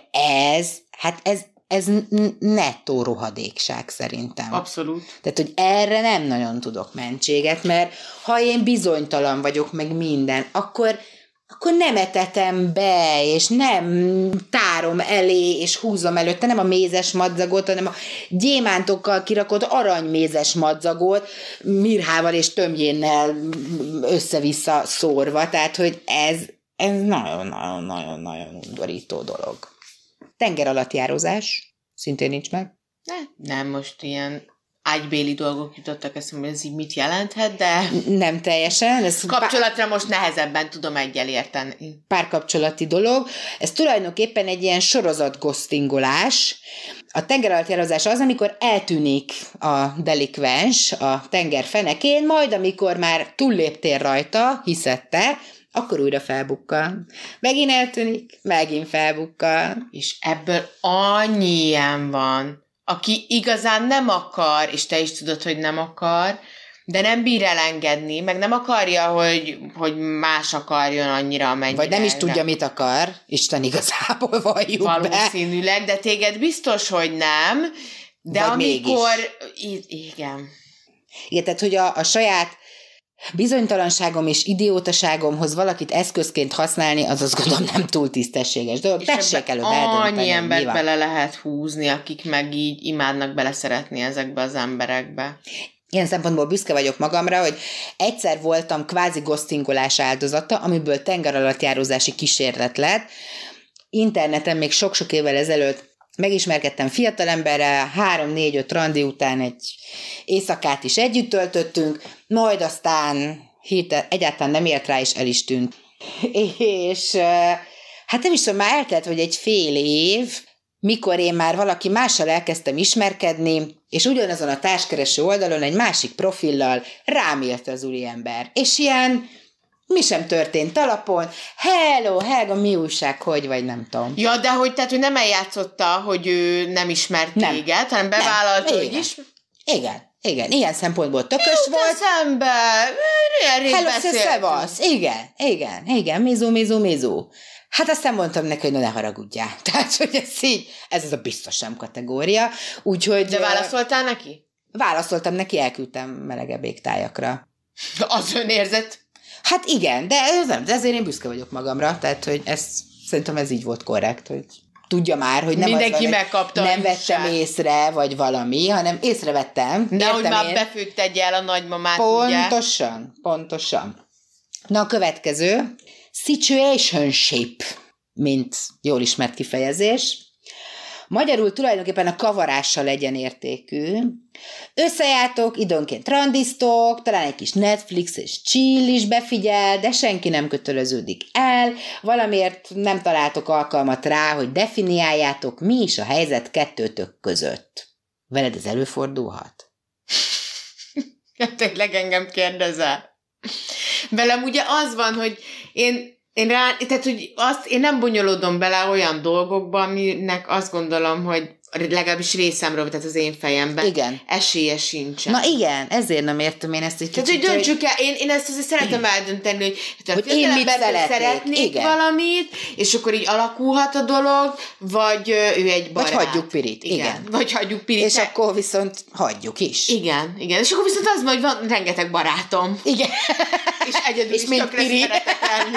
ez nettó rohadékság szerintem. Abszolút. Tehát, hogy erre nem nagyon tudok mentséget, mert ha én bizonytalan vagyok meg minden, akkor nem etetem be, és nem tárom elé, és húzom előtte nem a mézes madzagot, hanem a gyémántokkal kirakott aranymézes madzagot, mirhával és tömjénnel össze-vissza szórva, tehát, hogy ez nagyon-nagyon-nagyon undorító dolog. Tengeralattjározás, szintén nincs meg. Nem, most ilyen ágybéli dolgok jutottak eszembe, ez így mit jelenthet, de... Nem teljesen. Ez kapcsolatra most nehezebben tudom egyel érteni. Párkapcsolati dolog. Ez tulajdonképpen egy ilyen sorozat ghostingolás. A tengeralattjározás az, amikor eltűnik a delikvens a tenger fenekén, majd amikor már túlléptél rajta, hiszette, akkor újra felbukkan. Megint eltűnik, megint felbukkan. És ebből annyi ilyen van, aki igazán nem akar, és te is tudod, hogy nem akar, de nem bír elengedni, meg nem akarja, hogy más akarjon annyira, amennyire. Vagy nem is tudja, mit akar. Isten igazából valljuk valószínűleg, de téged biztos, hogy nem. De vagy amikor... mégis. Igen. Igen, tehát, hogy a saját bizonytalanságom és idiótaságomhoz valakit eszközként használni, az azt gondolom nem túl tisztességes dolog. Tessék előbb eldönteni. Annyi embert bele lehet húzni, akik meg így imádnak beleszeretni ezekbe az emberekbe. Ilyen szempontból büszke vagyok magamra, hogy egyszer voltam kvázi ghostingolás áldozata, amiből tengeralattjárózási kísérlet lett. Interneten még sok-sok évvel ezelőtt megismerkedtem fiatalemberrel, 3-4-5 randi után egy éjszakát is együtt töltöttünk, majd aztán egyáltalán nem ért rá, és el is tűnt. És hát nem is tudom, már eltelt, hogy egy fél év, mikor én már valaki mással elkezdtem ismerkedni, és ugyanazon a társkereső oldalon egy másik profillal rám írt az úriember. És ilyen mi sem történt talapon. Hello, Helga, mi újság, hogy vagy, nem tudom. Ja, de hogy nem eljátszotta, hogy ő nem ismert téged, hanem bevállalt, hogy is. Igen, ilyen szempontból tökös volt. Eszembe, Hello, szevasz. Igen, mizu. Hát aztán mondtam neki, hogy ne haragudjál. Tehát, hogy ez az a biztos nem kategória. Úgyhogy... De válaszoltál neki? Válaszoltam neki, elküldtem melegebb égtájakra. Az önérzet? Hát igen, de ezért én büszke vagyok magamra, tehát, hogy szerintem ez így volt korrekt, hogy tudja már, hogy nem mindenki az van, megkapta, nem vettem észre, vagy valami, hanem észrevettem. De hogy már befőtted el a nagymamát, Pontosan. Na a következő, situationship, mint jól ismert kifejezés. Magyarul tulajdonképpen a kavarással egyenértékű. Összejártok, időnként randiztok, talán egy kis Netflix és chill is befigyel, de senki nem köteleződik el, valamiért nem találtok alkalmat rá, hogy definiáljátok, mi is a helyzet kettőtök között. Veled ez előfordulhat? Tényleg engem kérdezel. Velem ugye az van, hogy én nem bonyolodom bele olyan dolgokba, aminek azt gondolom, hogy legalábbis részemről, tehát az én fejemben igen. Esélye sincsen. Na igen, ezért nem értem én ezt egy kicsit. Tehát, hogy döntsük el, én ezt azért szeretem eldönteni, hogy én mit szeretnék valamit, és akkor így alakulhat a dolog, vagy ő egy barát. Vagy hagyjuk Pirit. Igen. Vagy hagyjuk Pirit. És akkor viszont hagyjuk is. Igen. És akkor viszont az, hogy van rengeteg barátom. Igen. És egyedül és is tökre szeretek lenni.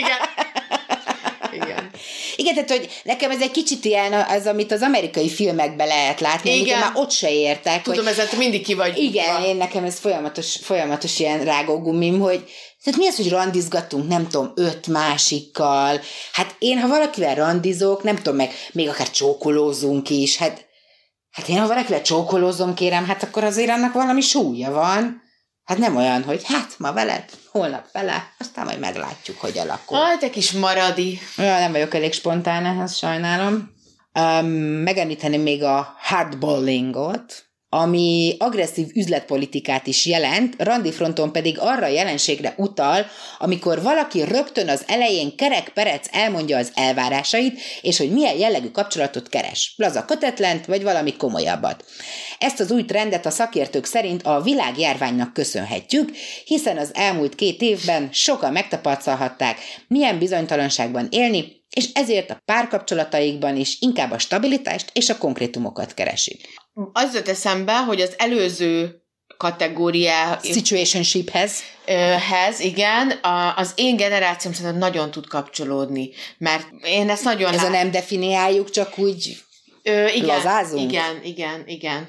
Igen, tehát, hogy nekem ez egy kicsit ilyen az, amit az amerikai filmekben lehet látni, amikor már ott se értek. Tudom, ezzel mindig ki vagy. Igen, nekem ez folyamatos ilyen rágógumim, hogy tehát mi az, hogy randizgatunk, nem tudom, 5 másikkal. Hát én, ha valakivel randizok, nem tudom, meg még akár csókolózunk is, hát én, ha valakivel csókolózom, kérem, hát akkor azért annak valami súlya van. Hát nem olyan, hogy hát ma veled, holnap vele, aztán majd meglátjuk, hogy alakul. Te kis maradi. Ja, nem vagyok elég spontán, ehhez sajnálom. Megemlíteném még a hardballingot, ami agresszív üzletpolitikát is jelent, randifronton pedig arra a jelenségre utal, amikor valaki rögtön az elején kerek-perec elmondja az elvárásait, és hogy milyen jellegű kapcsolatot keres. Laza kötetlent, vagy valami komolyabbat. Ezt az új trendet a szakértők szerint a világjárványnak köszönhetjük, hiszen az elmúlt 2 évben sokan megtapasztalhatták, milyen bizonytalanságban élni, és ezért a párkapcsolataikban is inkább a stabilitást és a konkrétumokat keresik. Az jött eszembe, hogy az előző kategóriá... Situationshiphez. Igen, az én generációm szerintem nagyon tud kapcsolódni, mert én ezt nagyon... Ez a nem definiáljuk, csak úgy... Igen, lazázunk? Igen.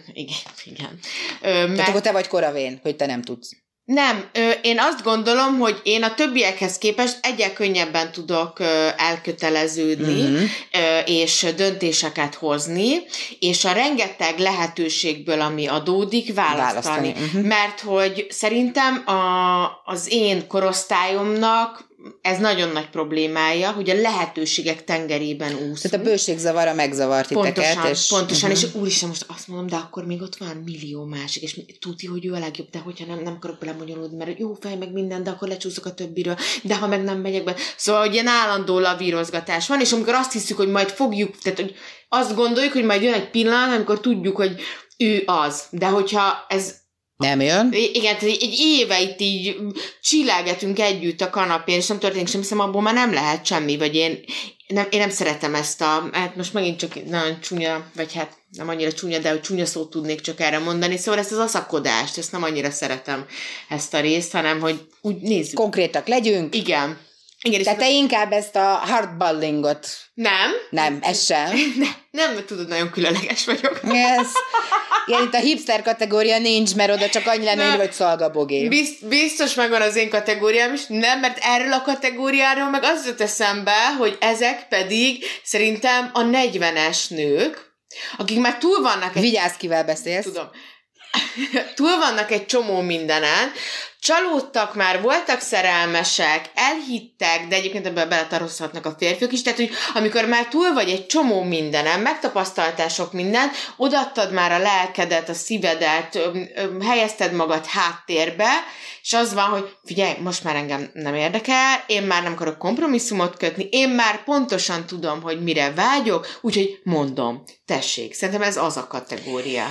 Tehát akkor te vagy koravén, hogy te nem tudsz. Nem, én azt gondolom, hogy én a többiekhez képest egyre könnyebben tudok elköteleződni, és döntéseket hozni, és a rengeteg lehetőségből, ami adódik, választani. Mert hogy szerintem az én korosztályomnak ez nagyon nagy problémája, hogy a lehetőségek tengerében úszunk. Tehát a bőségzavara megzavart titeket. Pontosan, és úristen, most azt mondom, de akkor még ott van millió másik, és tudja, hogy ő a legjobb, de hogyha nem akarok belemonyolódni, mert jó fej meg minden, de akkor lecsúszok a többiről, de ha meg nem megyek be. Szóval, hogy ilyen állandó lavírozgatás van, és amikor azt hiszük, hogy majd fogjuk, tehát hogy azt gondoljuk, hogy majd jön egy pillanat, amikor tudjuk, hogy ő az. De hogyha ez nem jön? Igen, egy éve itt így csillágetünk együtt a kanapén, és nem történik semmi, hiszem, abból már nem lehet semmi, vagy én nem szeretem ezt hát most megint csak nagyon csúnya, vagy hát nem annyira csúnya, de hogy csúnya szót tudnék csak erre mondani, szóval ezt az aszakodást, ezt nem annyira szeretem, ezt a részt, hanem hogy úgy nézzük. Konkrétak legyünk. Igen. Tehát te inkább ezt a hardballingot. Nem, ez sem. Nem, tudod, nagyon különleges vagyok. Yes. Igen, itt a hipster kategória nincs, mert oda csak annyi lenne, hogy szalgabogé. Biztos megvan az én kategóriám is, nem, mert erről a kategóriáról meg az jut eszembe, hogy ezek pedig szerintem a 40-es nők, akik már túl vannak... Vigyázz, kivel beszélsz. Tudom. Túl vannak egy csomó mindenen, csalódtak már, voltak szerelmesek, elhittek, de egyébként ebben beletartozhatnak a férfiak is, tehát, hogy amikor már túl vagy egy csomó mindenen, megtapasztaltál sok mindent, odaadtad már a lelkedet, a szívedet, helyezted magad háttérbe, és az van, hogy figyelj, most már engem nem érdekel, én már nem akarok kompromisszumot kötni, én már pontosan tudom, hogy mire vágyok, úgyhogy mondom, tessék, szerintem ez az a kategória.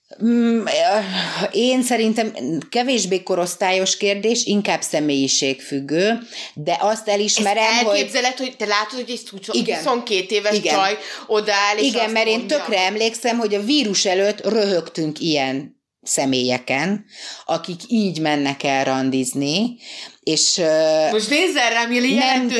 Én szerintem kevésbé korosztályos kérdés, inkább személyiségfüggő, de azt elismerem, ezt elképzeled, hogy te látod, hogy egy 22 éves csaj odaáll, és igen, mert én tökre emlékszem, hogy a vírus előtt röhögtünk ilyen személyeken, akik így mennek el randizni, és... Most nézzel rám, Juli,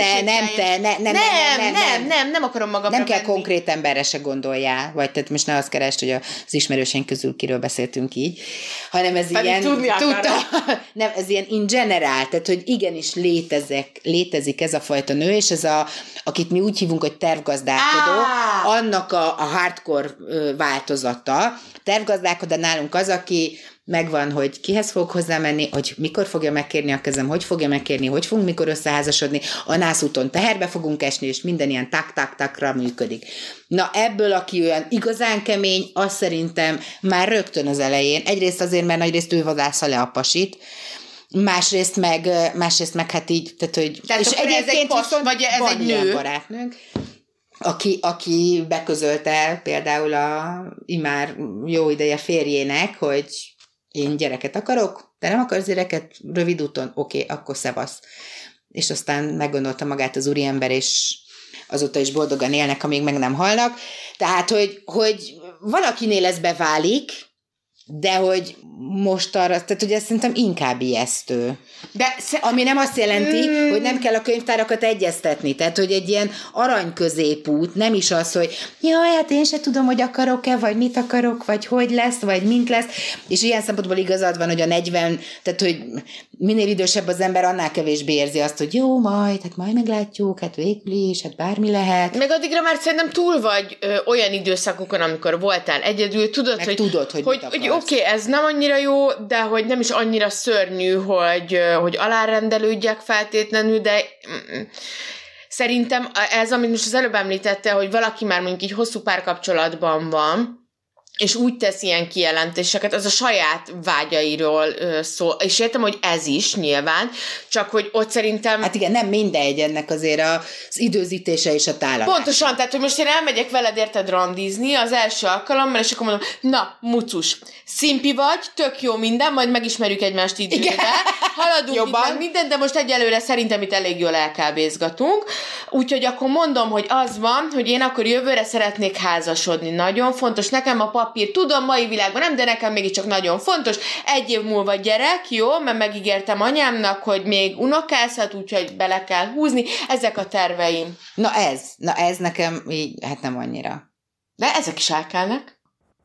nem akarom magamra nem kell konkrét emberre se gondoljál, vagy tehát most ne azt keresd, hogy az ismerőseink közül kiről beszéltünk így, hanem ez pedig ilyen... Nem, ez ilyen in general, tehát hogy igenis létezik ez a fajta nő, és ez akit mi úgy hívunk, hogy tervgazdálkodó, annak a hardcore változata. Tervgazdálkodó nálunk az, aki megvan, hogy kihez fog hozzámenni, hogy mikor fogja megkérni a kezem, hogy fogja megkérni, hogy fogunk mikor összeházasodni, a nászúton teherbe fogunk esni, és minden ilyen tak-tak-takra működik. Na ebből, aki olyan igazán kemény, az szerintem már rögtön az elején, egyrészt azért, mert nagyrészt ő vadásza le a pasit, másrészt meg hát így, tehát hogy... Tehát és egyébként viszont vagy ez egy nő? Barátnőnk, aki beközölte például a imár jó ideje férjének, hogy én gyereket akarok, te nem akarsz gyereket rövid úton? Oké, akkor szevasz. És aztán meggondolta magát az úriember, és azóta is boldogan élnek, amíg meg nem halnak. Tehát, hogy valakinél ez beválik, de hogy most arra, tehát hogy ez szerintem inkább ijesztő. Ami nem azt jelenti, hogy nem kell a könyvtárakat egyeztetni, tehát hogy egy ilyen arany középút, nem is az, hogy jaj, hát én se tudom, hogy akarok-e, vagy mit akarok, vagy hogy lesz, vagy mint lesz, és ilyen szempontból igazad van, hogy a 40, tehát hogy minél idősebb az ember, annál kevésbé érzi azt, hogy jó, majd meglátjuk, hát végül is, hát bármi lehet. Meg addigra már szerintem túl vagy olyan időszakokon, amikor voltál egyedül, tudod, hogy oké, ez nem annyira jó, de hogy nem is annyira szörnyű, hogy alárendelődjek feltétlenül, de szerintem ez, amit most az előbb említette, hogy valaki már mondjuk így hosszú párkapcsolatban van, és úgy tesz ilyen kijelentéseket, az a saját vágyairól szól, és értem, hogy ez is nyilván, csak hogy ott szerintem... Hát igen, nem mindegy, ennek azért az időzítése és a tálalás. Pontosan, tehát, hogy most én elmegyek veled érted randizni az első alkalommal, és akkor mondom, na, mucus, szimpi vagy, tök jó minden, majd megismerjük egymást időben, haladunk itt meg minden, de most egyelőre szerintem itt elég jól elkábézgatunk, úgyhogy akkor mondom, hogy az van, hogy én akkor jövőre szeretnék házasodni, nagyon fontos, nekem a papír, tudom, mai világban nem, de nekem mégiscsak nagyon fontos, 1 év múlva gyerek, jó, mert megígértem anyámnak, hogy még unokázhat, úgyhogy bele kell húzni, ezek a terveim. Na ez nekem így, hát nem annyira. De ezek is elkelnek.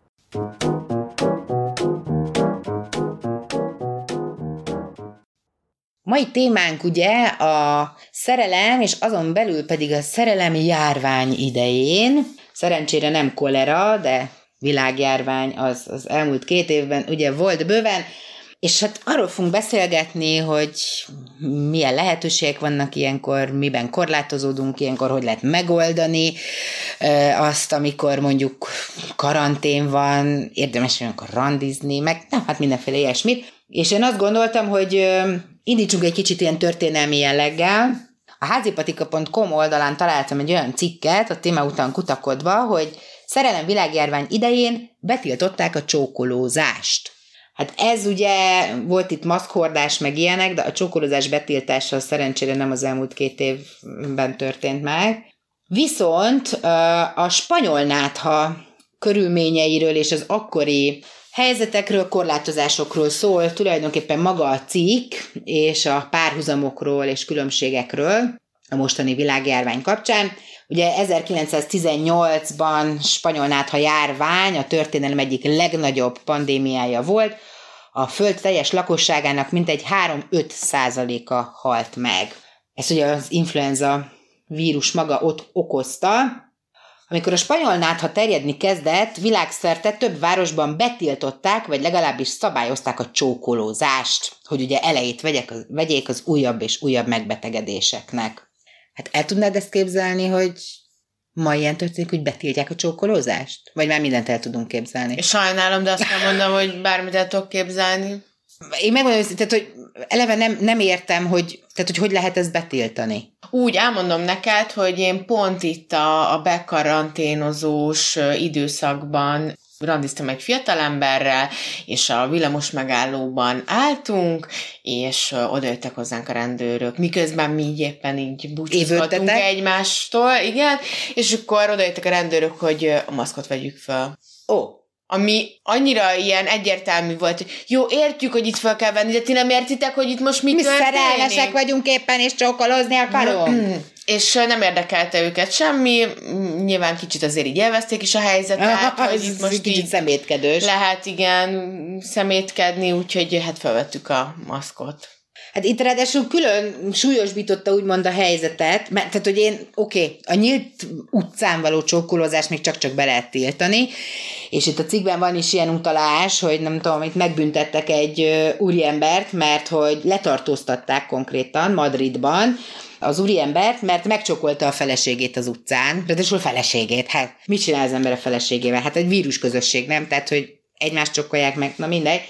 Mai témánk ugye a szerelem, és azon belül pedig a szerelem járvány idején. Szerencsére nem kolera, de világjárvány az elmúlt 2 évben ugye volt bőven, és hát arról fogunk beszélgetni, hogy milyen lehetőségek vannak ilyenkor, miben korlátozódunk ilyenkor, hogy lehet megoldani azt, amikor mondjuk karantén van, érdemes olyankor randizni, meg hát mindenféle ilyesmit. És én azt gondoltam, hogy indítsunk egy kicsit ilyen történelmi jelleggel. A házipatika.com oldalán találtam egy olyan cikket, a téma után kutakodva, hogy szerelem világjárvány idején betiltották a csókolózást. Hát ez ugye, volt itt maszkhordás meg ilyenek, de a csókolózás betiltása szerencsére nem az elmúlt 2 évben történt meg. Viszont a spanyol nátha körülményeiről és az akkori helyzetekről, korlátozásokról szól tulajdonképpen maga a cikk, és a párhuzamokról és különbségekről a mostani világjárvány kapcsán. Ugye 1918-ban spanyol nátha járvány a történelem egyik legnagyobb pandémiája volt, a föld teljes lakosságának mintegy 3-5%-a halt meg. Ezt ugye az influenza vírus maga ott okozta. Amikor a spanyol nátha terjedni kezdett, világszerte több városban betiltották, vagy legalábbis szabályozták a csókolózást, hogy ugye elejét vegyék az újabb és újabb megbetegedéseknek. Hát el tudnád ezt képzelni, hogy ma ilyen történik, hogy betiltják a csókolózást? Vagy már mindent el tudunk képzelni? Sajnálom, de azt nem mondom, hogy bármit el tudok képzelni. Én megmondom, tehát, hogy eleve nem értem, hogy lehet ezt betiltani. Úgy elmondom neked, hogy én pont itt a bekaranténozós időszakban randiztam egy fiatalemberrel, és a villamos megállóban álltunk, és odajöttek hozzánk a rendőrök, miközben mi így éppen így búcsúzgatunk egymástól, igen, és akkor odajöttek a rendőrök, hogy a maszkot vegyük fel. Ami annyira ilyen egyértelmű volt, hogy jó, értjük, hogy itt fel kell venni, de ti nem értitek, hogy itt most mi történik? Mi szerelmesek vagyunk éppen, és csókolózni akarunk. És nem érdekelte őket semmi, nyilván kicsit azért így élvezték is a helyzetet, hogy itt most kicsit szemétkedős. Lehet, igen, szemétkedni, úgyhogy hát felvettük a maszkot. Hát itt ráadásul külön súlyosbította úgymond a helyzetet, mert tehát, hogy a nyílt utcán való csókolózást még csak be lehet tiltani, és itt a cikkben van is ilyen utalás, hogy nem tudom, itt megbüntettek egy úriembert, mert hogy letartóztatták konkrétan Madridban az úriembert, mert megcsókolta a feleségét az utcán, ráadásul feleségét, hát mit csinál az ember a feleségével? Hát egy vírus közösség, nem? Tehát, hogy egymást csókolják meg, na mindegy,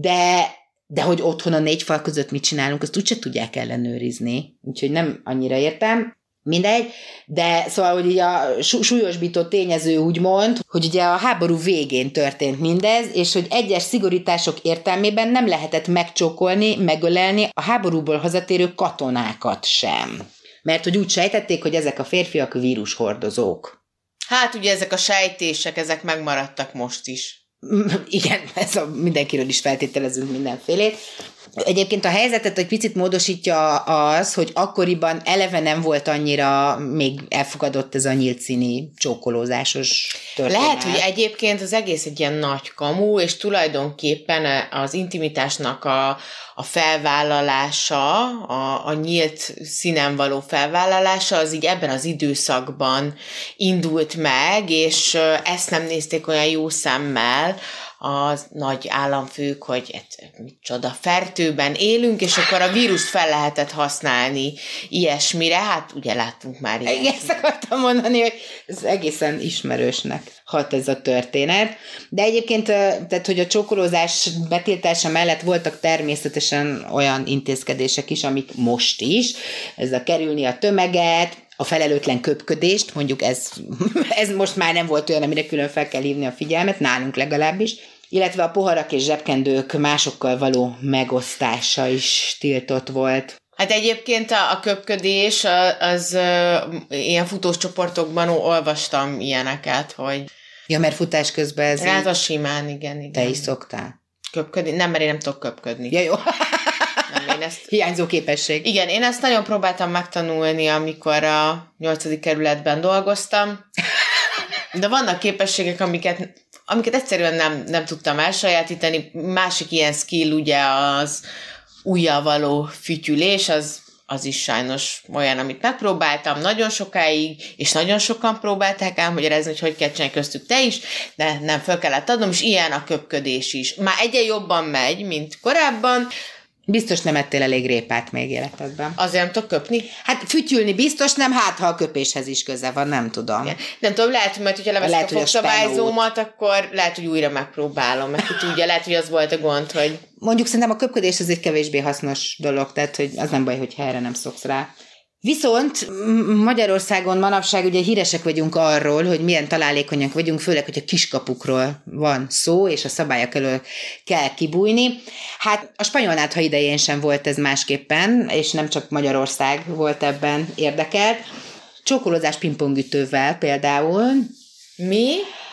de hogy otthon a 4 fal között mit csinálunk, azt úgyse tudják ellenőrizni. Úgyhogy nem annyira értem. Mindegy, de szóval, hogy így a súlyosbító tényező úgy mond, hogy ugye a háború végén történt mindez, és hogy egyes szigorítások értelmében nem lehetett megcsókolni, megölelni a háborúból hazatérő katonákat sem. Mert hogy úgy sejtették, hogy ezek a férfiak vírushordozók. Hát ugye ezek a sejtések, ezek megmaradtak most is. Igen, mindenkiről is feltételezünk mindenfélét. Egyébként a helyzetet egy picit módosítja az, hogy akkoriban eleve nem volt annyira még elfogadott ez a nyílt színi csókolózásos történet. Lehet, hogy egyébként az egész egy ilyen nagy kamu, és tulajdonképpen az intimitásnak a felvállalása, a nyílt színen való felvállalása, az így ebben az időszakban indult meg, és ezt nem nézték olyan jó szemmel az nagy államfők, hogy micsoda fertőben élünk, és akkor a vírust fel lehetett használni ilyesmire. Hát ugye láttunk már ilyet. Igen, ezt akartam mondani, hogy ez egészen ismerősnek hat ez a történet. De egyébként, tehát, hogy a csókolózás betiltása mellett voltak természetesen olyan intézkedések is, amik most is. Ez a kerülni a tömeget, a felelőtlen köpködést, mondjuk ez most már nem volt olyan, amire külön fel kell hívni a figyelmet, nálunk legalábbis, illetve a poharak és zsebkendők másokkal való megosztása is tiltott volt. Hát egyébként a köpködés, az ilyen futós csoportokban olvastam ilyeneket, hogy... Ja, mert futás közben ez... Hát a simán, igen. Te is szoktál? Köpködni? Nem, mert én nem tudok köpködni. Ja, jó. Nem, hiányzó képesség. Igen, én ezt nagyon próbáltam megtanulni, amikor a 8. kerületben dolgoztam, de vannak képességek, amiket egyszerűen nem tudtam elsajátítani. Másik ilyen skill ugye az ujjal való fütyülés, az is sajnos olyan, amit megpróbáltam nagyon sokáig, és nagyon sokan próbálták elmagyarázni, hogy kell csinálni, köztük te is, de nem fel kellett adnom, és ilyen a köpködés is. Már egyre jobban megy, mint korábban. Biztos nem ettél elég répát még életedben. Azért nem tudok köpni? Hát fütyülni biztos nem, hát ha a köpéshez is köze van, nem tudom. Igen. Nem tudom, lehet, mert hogyha leveszek a fogszabályzómat, akkor lehet, hogy újra megpróbálom, mert ki tudja, lehet, hogy az volt a gond, hogy... Mondjuk szerintem a köpködés az egy kevésbé hasznos dolog, tehát hogy az nem baj, hogy erre nem szoksz rá. Viszont Magyarországon manapság ugye híresek vagyunk arról, hogy milyen találékonyak vagyunk, főleg, hogy a kiskapukról van szó, és a szabályok elől kell kibújni. Hát a spanyolnátha idején sem volt ez másképpen, és nem csak Magyarország volt ebben érdekelt. Csókolózás pingpongütővel például. Mi?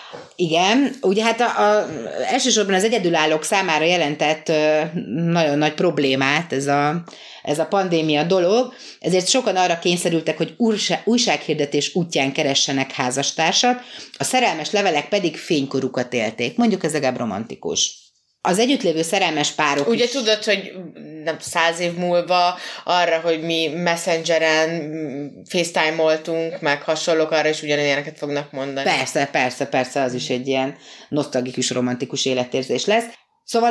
Igen, ugye hát elsősorban az egyedülállók számára jelentett nagyon nagy problémát ez a pandémia dolog, ezért sokan arra kényszerültek, hogy újsághirdetés útján keressenek házastársat, a szerelmes levelek pedig fénykorukat élték. Mondjuk ez legalább romantikus. Az együttlévő szerelmes párok ugye is... tudod, hogy nem 100 év múlva arra, hogy mi Messengeren FaceTime-oltunk, meg hasonlók, arra is ugyanilyeneket fognak mondani. Persze, az is egy ilyen nosztalgikus, romantikus életérzés lesz. Szóval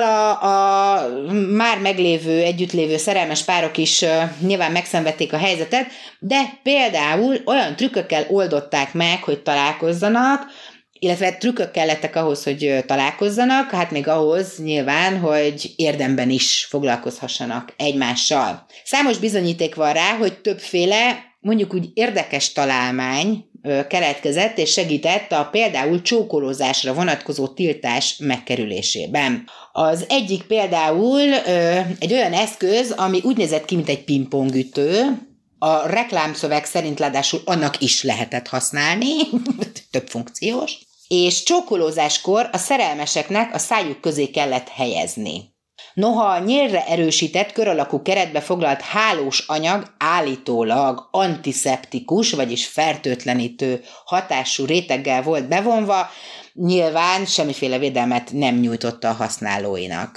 a már meglévő, együttlévő szerelmes párok is nyilván megszenvedték a helyzetet, de például olyan trükkökkel oldották meg, hogy találkozzanak, illetve trükkök kellettek ahhoz, hogy találkozzanak, hát még ahhoz nyilván, hogy érdemben is foglalkozhassanak egymással. Számos bizonyíték van rá, hogy többféle, mondjuk úgy érdekes találmány keletkezett és segített a például csókolózásra vonatkozó tiltás megkerülésében. Az egyik például egy olyan eszköz, ami úgy nézett ki, mint egy pingpongütő, a reklámszöveg szerint ráadásul annak is lehetett használni, több funkciós, és csókolózáskor a szerelmeseknek a szájuk közé kellett helyezni. Noha a nyélre erősített, kör alakú keretbe foglalt hálós anyag állítólag antiszeptikus, vagyis fertőtlenítő hatású réteggel volt bevonva, nyilván semmiféle védelmet nem nyújtotta a használóinak.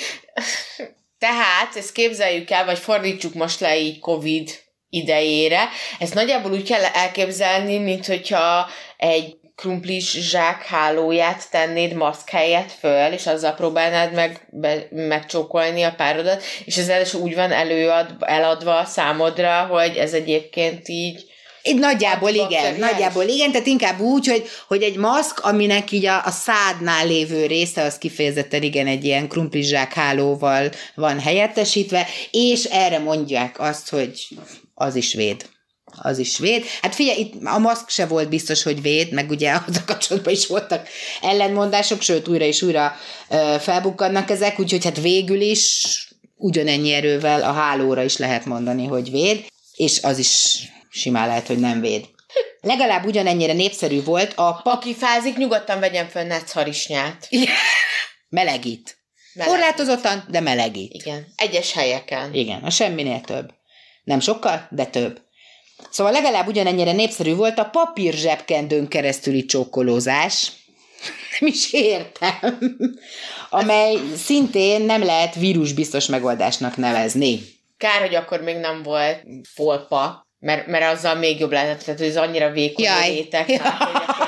Tehát ezt képzeljük el, vagy fordítsuk most le így Covid idejére. Ezt nagyjából úgy kell elképzelni, mint hogyha egy krumplis zsák hálóját tennéd maszk helyett föl, és azzal próbálnád megcsókolni a párodat, és ez úgy van eladva a számodra, hogy ez egyébként így nagyjából igen, tehát inkább úgy, hogy egy maszk, aminek így a szádnál lévő része, az kifejezetten igen egy ilyen krumplizsák hálóval van helyettesítve, és erre mondják azt, hogy az is véd. Az is véd. Hát figyelj, itt a maszk se volt biztos, hogy véd, meg ugye az a kapcsolatban is voltak ellenmondások, sőt újra és újra felbukkannak ezek, úgyhogy hát végül is ugyanennyi erővel a hálóra is lehet mondani, hogy véd, és az is simán lehet, hogy nem véd. Legalább ugyanennyire népszerű volt Aki fázik, nyugodtan vegyen föl netszharisnyát. Melegít. Korlátozottan, de melegít. Igen, egyes helyeken. Igen, a semminél több. Nem sokkal, de több. Szóval legalább ugyanennyire népszerű volt a papír zsebkendőn keresztüli csókolózás. Nem is értem. Amely szintén nem lehet vírusbiztos megoldásnak nevezni. Kár, hogy akkor még nem volt folpa, mert azzal még jobb lehetett, tehát ez annyira vékony réteg.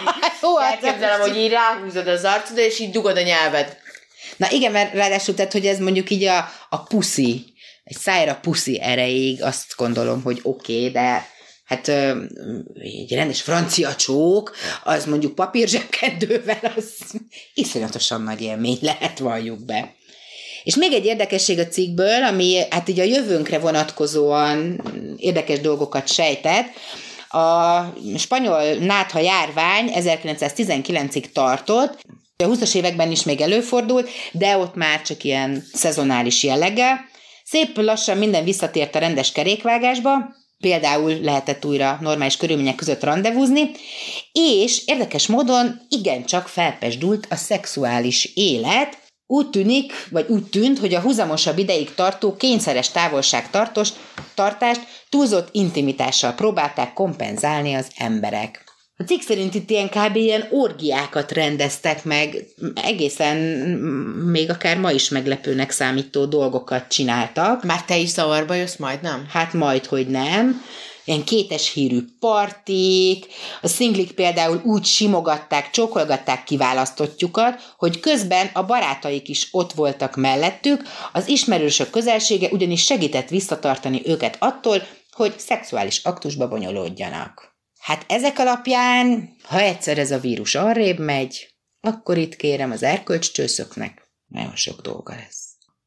Elképzelem, hogy így ráhúzod az arcod, és így dugod a nyelved. Na igen, mert ráadásul, tehát, hogy ez mondjuk így a puszi, egy szájra puszi erejéig azt gondolom, hogy oké, de hát egy rendes francia csók, az mondjuk papírzsebkendővel, az iszonyatosan nagy élmény lehet, valljuk be. És még egy érdekesség a cikkből, ami hát így a jövőnkre vonatkozóan érdekes dolgokat sejtett. A spanyol nátha járvány 1919-ig tartott, a 20-as években is még előfordult, de ott már csak ilyen szezonális jelleggel. Szép lassan minden visszatért a rendes kerékvágásba, például lehetett újra normális körülmények között randevúzni, és érdekes módon igencsak felpesdült a szexuális élet. Úgy tűnt, hogy a húzamosabb ideig tartó kényszeres távolságtartást túlzott intimitással próbálták kompenzálni az emberek. A cikk szerint itt ilyen orgiákat rendeztek meg, egészen még akár ma is meglepőnek számító dolgokat csináltak. Már te is zavarba jössz majd, nem? Hát majd, hogy nem. Ilyen kétes hírű partik, a szinglik például úgy simogatták, csókolgatták kiválasztottjukat, hogy közben a barátaik is ott voltak mellettük, az ismerősök közelsége ugyanis segített visszatartani őket attól, hogy szexuális aktusba bonyolódjanak. Hát ezek alapján, ha egyszer ez a vírus arrébb megy, akkor itt kérem az erkölcscsőszöknek, nagyon sok dolga lesz.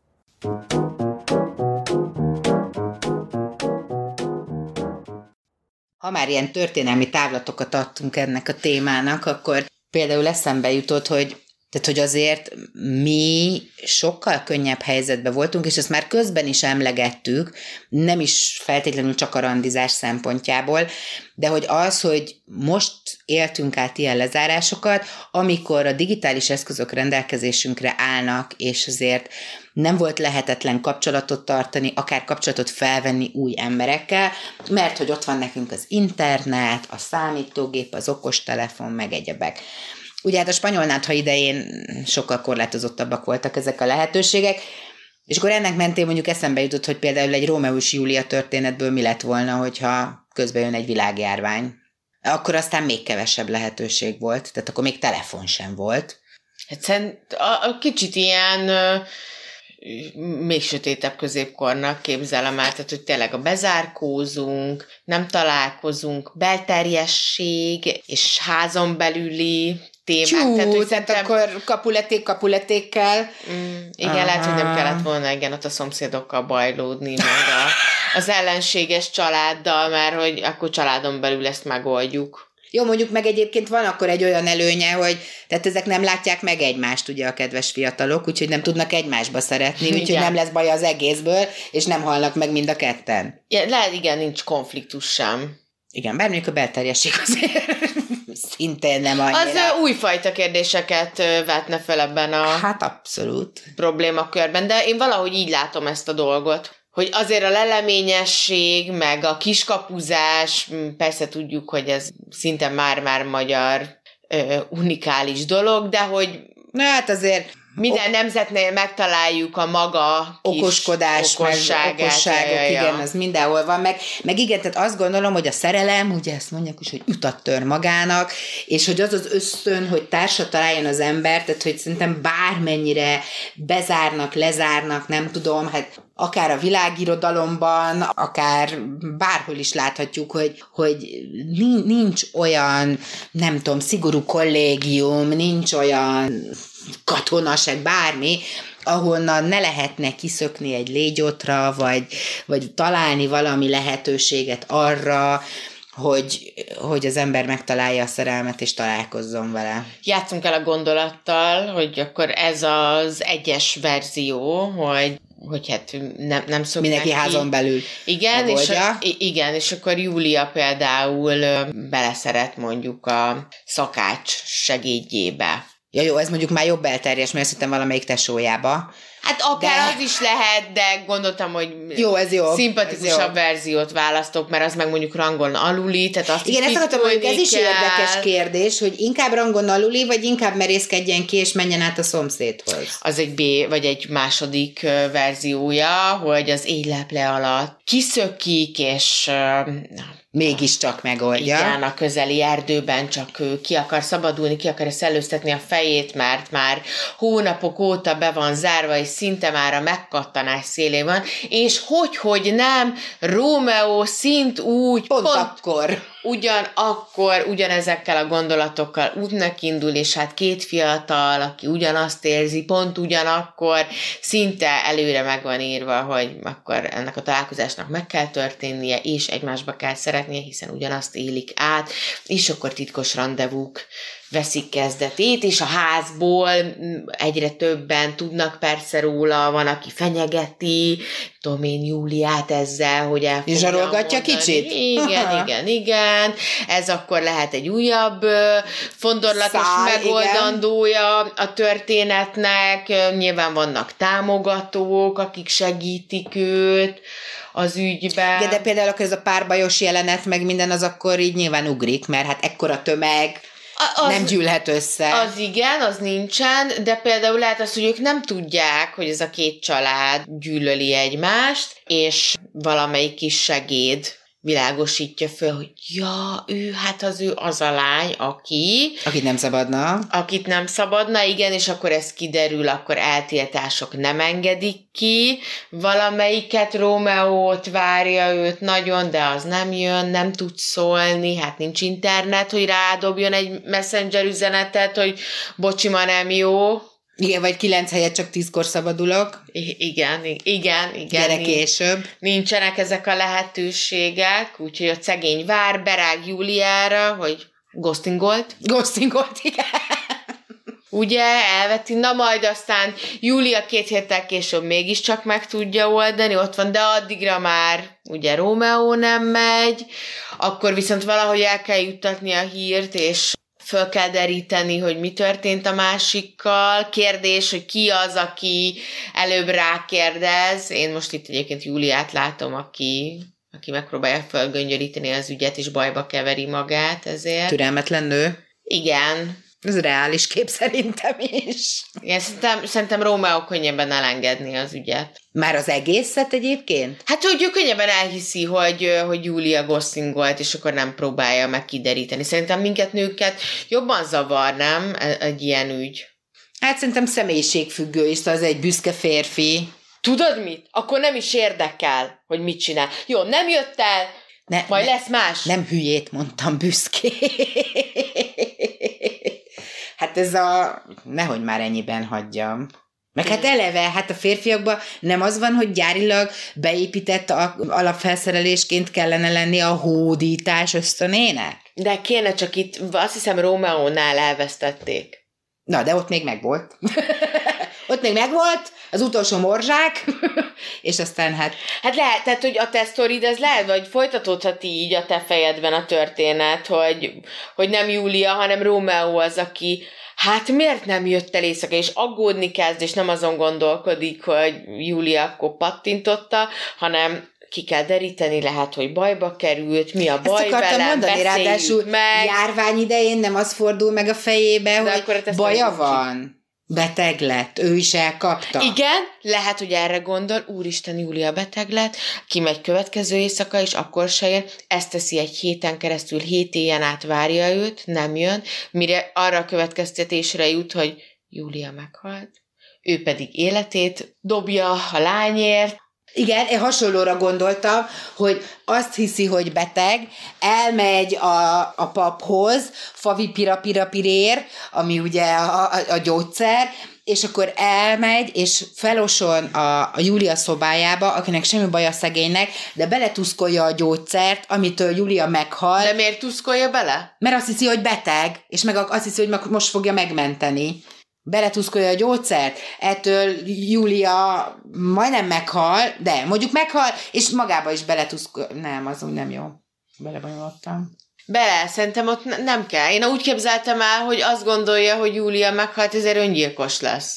Ha már ilyen történelmi távlatokat adtunk ennek a témának, akkor például eszembe jutott, hogy azért mi sokkal könnyebb helyzetben voltunk, és ezt már közben is emlegettük, nem is feltétlenül csak a randizás szempontjából, de hogy most éltünk át ilyen lezárásokat, amikor a digitális eszközök rendelkezésünkre állnak, és azért nem volt lehetetlen kapcsolatot tartani, akár kapcsolatot felvenni új emberekkel, mert hogy ott van nekünk az internet, a számítógép, az okostelefon, meg egyebek. Ugye hát a spanyol nátha idején sokkal korlátozottabbak voltak ezek a lehetőségek, és akkor ennek mentén mondjuk eszembe jutott, hogy például egy Rómeó és Júlia történetből mi lett volna, hogyha közben jön egy világjárvány. Akkor aztán még kevesebb lehetőség volt, tehát akkor még telefon sem volt. Hát kicsit ilyen még sötétebb középkornak képzelem el, tehát hogy tényleg a bezárkózunk, nem találkozunk, belterjesség és házon belüli témák. Tehát akkor kapuletékkel. Igen, lehet, hogy nem kellett volna ott a szomszédokkal bajlódni, meg az ellenséges családdal, mert hogy akkor családon belül ezt megoldjuk. Jó, mondjuk meg egyébként van akkor egy olyan előnye, hogy tehát ezek nem látják meg egymást, ugye a kedves fiatalok, úgyhogy nem tudnak egymásba szeretni, úgyhogy nem lesz baj az egészből, és nem halnak meg mind a ketten. Ja, lehet, igen, nincs konfliktus sem. Igen, bár mondjuk a belterjesség azért szintén nem annyira. Az újfajta kérdéseket vetne fel ebben a hát abszolút problémakörben, de én valahogy így látom ezt a dolgot, hogy azért a leleményesség, meg a kiskapuzás, persze tudjuk, hogy ez szinte már magyar unikális dolog, de hogy na hát azért minden nemzetnél megtaláljuk a maga okoskodás, okosságok, igen, az mindenhol van, meg igen, tehát azt gondolom, hogy a szerelem, ugye ezt mondják is, hogy utat tör magának, és hogy az az ösztön, hogy társat találjon az ember, tehát hogy szerintem bármennyire bezárnak, lezárnak, nem tudom, hát akár a világirodalomban, akár bárhol is láthatjuk, hogy nincs olyan, nem tudom, szigorú kollégium, nincs olyan katonaság, bármi, ahonnan ne lehetne kiszökni egy légyotra, vagy találni valami lehetőséget arra, hogy az ember megtalálja a szerelmet, és találkozzon vele. Játszunk el a gondolattal, hogy akkor ez az egyes verzió, hogy hát nem szokták mindenki házon belül. Igen, és akkor Júlia például beleszeret mondjuk a szakács segédjébe. Ja jó, ez mondjuk már jobb elterjes, mert azt hittem valamelyik tesójába. Hát akár az is lehet, de gondoltam, hogy jó, ez jó. szimpatikusabb verziót választok, mert az meg mondjuk rangon aluli, tehát azt igen, is ezt akartam, hogy ez is kell. érdekes kérdés, hogy inkább rangon aluli, vagy inkább merészkedjen ki, és menjen át a szomszédhoz. Az egy B, vagy egy második verziója, hogy az éjleple alatt kiszökik, és mégiscsak megoldja. Igen, a közeli erdőben csak ő ki akar szabadulni, ki akarja szellőztetni a fejét, mert már hónapok óta be van zárva, és szinte már a megkattanás szélén van, és hogy nem, Rómeó szint úgy, pont akkor. Ugyanezekkel a gondolatokkal útnak indul, és hát két fiatal, aki ugyanazt érzi, pont ugyanakkor szinte előre meg van írva, hogy akkor ennek a találkozásnak meg kell történnie, és egymásba kell szeretnie, hiszen ugyanazt élik át, és akkor titkos randevúk veszik kezdetét, és a házból egyre többen tudnak persze róla, van, aki fenyegeti, tudom én, Júliát ezzel, hogy el fogja zsarolgatja mondani. kicsit? Igen. Ez akkor lehet egy újabb fondorlatos megoldandója a történetnek. Nyilván vannak támogatók, akik segítik őt az ügyben. De például akkor ez a párbajos jelenet, meg minden az akkor így nyilván ugrik, mert hát ekkora tömeg nem gyűlhet össze. Az igen, az nincsen, de például lehet az, hogy ők nem tudják, hogy ez a két család gyűlöli egymást, és valamelyik kis segéd világosítja föl, hogy ő az a lány, akit nem szabadna. Akit nem szabadna, igen, és akkor ez kiderül, akkor eltiltások nem engedik ki. Valamelyiket, Rómeót várja őt nagyon, de az nem jön, nem tud szólni, hát nincs internet, hogy rádobjon egy messenger üzenetet, hogy bocsi, ma nem jó. Igen, vagy 9 helyet csak 10-kor szabadulok. Igen. Gyere később. Nincsenek ezek a lehetőségek, úgyhogy a szegény vár, berág Júliára, hogy ghostingolt, igen. Ugye, elveti, na majd aztán Júlia 2 héttel később mégiscsak meg tudja oldani, ott van, de addigra már ugye Rómeó nem megy, akkor viszont valahogy el kell juttatni a hírt, és föl kell deríteni, hogy mi történt a másikkal. Kérdés, hogy ki az, aki előbb rákérdez. Én most itt egyébként Júliát látom, aki megpróbálja fölgöngyölíteni az ügyet, és bajba keveri magát ezért. Türelmetlen nő. Igen. Ez reális kép szerintem is. Igen, szerintem Rómeó könnyebben elengedni az ügyet. Már az egészet egyébként? Hát, hogy ő könnyebben elhiszi, hogy Júlia ghostingolt, és akkor nem próbálja meg kideríteni. Szerintem minket nőket jobban zavar, nem? Egy ilyen ügy. Hát szerintem személyiségfüggő is, az egy büszke férfi. Tudod mit? Akkor nem is érdekel, hogy mit csinál. Jó, nem jött el, majd lesz más. Nem hülyét mondtam, büszké. Hát ez nehogy már ennyiben hagyjam. Meg hát eleve, hát a férfiakban nem az van, hogy gyárilag beépített alapfelszerelésként kellene lenni a hódítás ösztönének? De kéne, csak itt azt hiszem Rómeónál elvesztették. Na, de ott még megvolt. Ott még megvolt, az utolsó morzsák, és aztán hát lehet, tehát, hogy a te sztorid, ez lehet, vagy folytatódhat így a te fejedben a történet, hogy nem Júlia, hanem Rómeó az, aki hát miért nem jött el éjszaka, és aggódni kezd, és nem azon gondolkodik, hogy Júlia akkor pattintotta, hanem ki kell deríteni, lehet, hogy bajba került, mi a baj velem, ráadásul meg. Járvány idején nem az fordul meg a fejébe, de hogy baja van. Beteg lett, ő is elkapta. Igen, lehet, hogy erre gondol, úristen, Júlia beteg lett, kimegy következő éjszaka, és akkor se jön, ezt teszi egy héten keresztül, 7 éjjel át várja őt, nem jön, mire arra a következtetésre jut, hogy Júlia meghalt, ő pedig életét dobja a lányért. Igen, én hasonlóra gondoltam, hogy azt hiszi, hogy beteg, elmegy a paphoz, favipirapirér, ami ugye a gyógyszer, és akkor elmegy, és feloson a Júlia szobájába, akinek semmi baj a szegénynek, de beletuszkolja a gyógyszert, amitől Júlia meghal. De miért tuszkolja bele? Mert azt hiszi, hogy beteg, és meg azt hiszi, hogy most fogja megmenteni. Beletuszkolja a gyógyszert, ettől Júlia majdnem meghal, de mondjuk meghal, és magába is beletuszkolja. Nem, az úgy nem jó. Belebonyolottam. Szerintem ott nem kell. Én úgy képzeltem el, hogy azt gondolja, hogy Júlia meghalt, ezért öngyilkos lesz.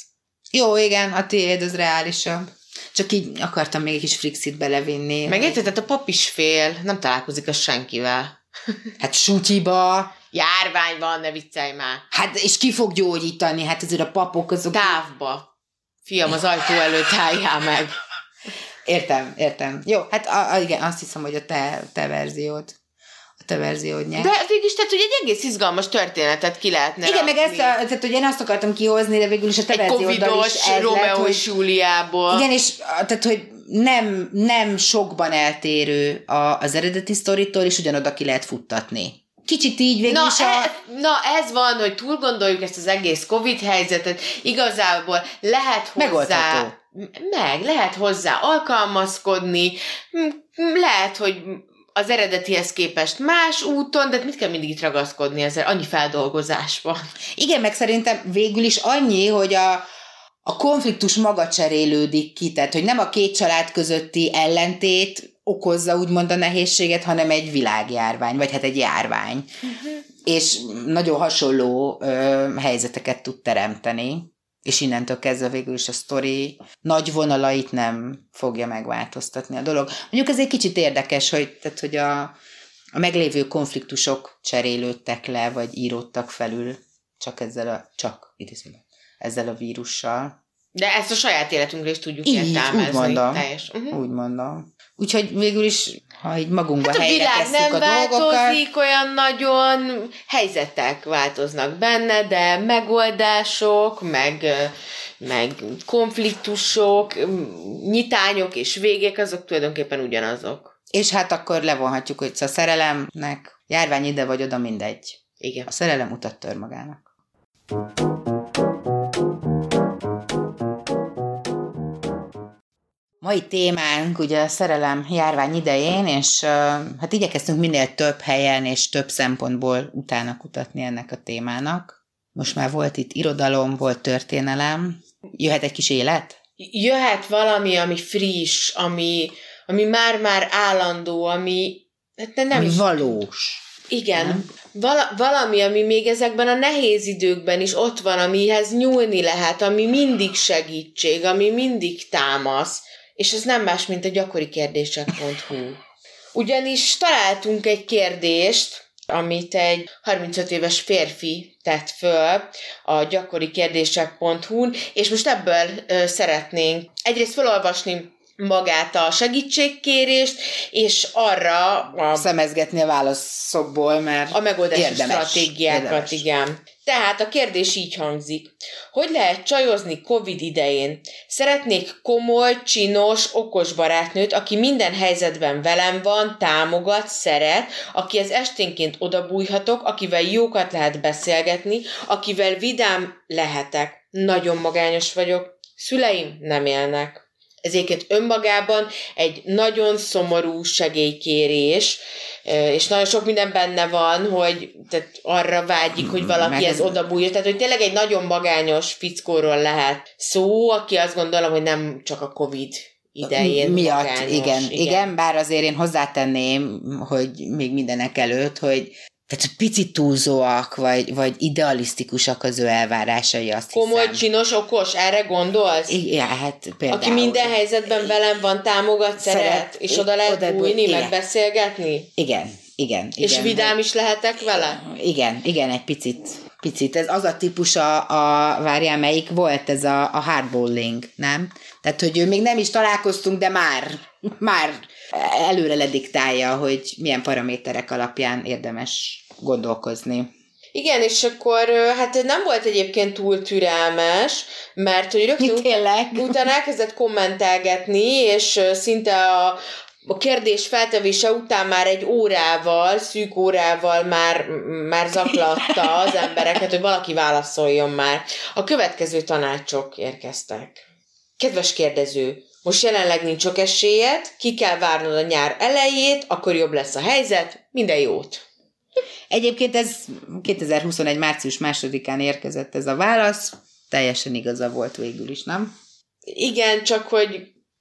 Jó, igen, a tiéd az reálisabb. Csak így akartam még egy kis frixit belevinni. Meg érted, tehát a pap is fél, nem találkozik a senkivel. Hát sutyiba. Járvány van, ne viccelj már. Hát, és ki fog gyógyítani? Hát azért a papok azok... Távba. Fiam, az ajtó előtt álljál meg. Értem. Jó, hát igen, azt hiszem, hogy a te verziód. A te verziód nyer. De végülis, tehát, hogy egy egész izgalmas történetet ki lehetne igen, rakni. meg tehát, hogy én azt akartam kihozni, de végül is a te verzióddal is ez Romeo és Júliából. Igen, és tehát, hogy nem sokban eltérő az eredeti sztoritól, és ugyanoda ki lehet futtatni. Kicsit így végül is ez van, hogy túl gondoljuk ezt az egész Covid helyzetet, igazából lehet hozzá... lehet hozzá alkalmazkodni, lehet, hogy az eredetihez képest más úton, de mit kell mindig itt ragaszkodni ezzel? Annyi feldolgozás van. Igen, meg szerintem végül is annyi, hogy a konfliktus maga cserélődik ki, tehát hogy nem a két család közötti ellentét okozza úgymond a nehézséget, hanem egy világjárvány, vagy hát egy járvány. Uh-huh. És nagyon hasonló helyzeteket tud teremteni, és innentől kezdve végül is a sztori nagy vonalait nem fogja megváltoztatni a dolog. Mondjuk ez egy kicsit érdekes, hogy a meglévő konfliktusok cserélődtek le, vagy íródtak felül csak ezzel a vírussal. De ezt a saját életünkre is tudjuk értelmezni. Úgy mondom. Úgyhogy végül is, ha így magunkba helyre tesszük a dolgokat... A világ nem változik olyan nagyon, helyzetek változnak benne, de megoldások, meg konfliktusok, nyitányok és végek, azok tulajdonképpen ugyanazok. És hát akkor levonhatjuk, hogy a szerelemnek járvány ide vagy oda, mindegy. Igen. A szerelem utat tör magának. Mai témánk ugye a szerelem járvány idején, és hát igyekeztünk minél több helyen és több szempontból utána kutatni ennek a témának. Most már volt itt irodalom, volt történelem. Jöhet egy kis élet? Jöhet valami, ami friss, ami már-már állandó, ami valós. Igen. Valami, ami még ezekben a nehéz időkben is ott van, amihez nyúlni lehet, ami mindig segítség, ami mindig támasz. És ez nem más, mint a gyakorikérdések.hu. Ugyanis találtunk egy kérdést, amit egy 35 éves férfi tett föl a gyakorikérdések.hu-n, és most ebből szeretnénk egyrészt felolvasni magát a segítségkérést, és arra szemezgetni a válaszokból, mert a megoldási stratégiákat, igen. Tehát a kérdés így hangzik. Hogy lehet csajozni Covid idején? Szeretnék komoly, csinos, okos barátnőt, aki minden helyzetben velem van, támogat, szeret, akihez esténként odabújhatok, akivel jókat lehet beszélgetni, akivel vidám lehetek. Nagyon magányos vagyok. Szüleim nem élnek. Ezért önmagában egy nagyon szomorú segélykérés, és nagyon sok minden benne van, hogy tehát arra vágyik, hogy valakihez odabújjon. Tehát, hogy tényleg egy nagyon magányos fickóról lehet szó, aki azt gondolom, hogy nem csak a Covid idején miatt, magányos. Igen, bár azért én hozzátenném, hogy még mindenek előtt, hogy tehát picit túlzóak, vagy idealisztikusak az ő elvárásai, azt komoly, hiszem. Csinos, okos, erre gondolsz? Igen, hát például. Aki minden helyzetben velem van, támogat, szeret és oda lehet bújni, megbeszélgetni? Igen. És vidám is lehetek vele? Igen, egy picit. Ez az a típus várjál, melyik volt ez a hardballing, nem? Tehát, hogy ő még nem is találkoztunk, de már előre lediktálja, hogy milyen paraméterek alapján érdemes gondolkozni. Igen, és akkor hát nem volt egyébként túl türelmes, mert hogy rögtön utána elkezdett kommentelgetni, és szinte a kérdés feltevése után már egy szűk órával már zaklatta az embereket, hogy valaki válaszoljon már. A következő tanácsok érkeztek. Kedves kérdező, most jelenleg nincs sok esélyed, ki kell várnod a nyár elejét, akkor jobb lesz a helyzet, minden jót. Egyébként ez 2021. március 2-án érkezett ez a válasz, teljesen igaza volt végül is, nem? Igen, csak hogy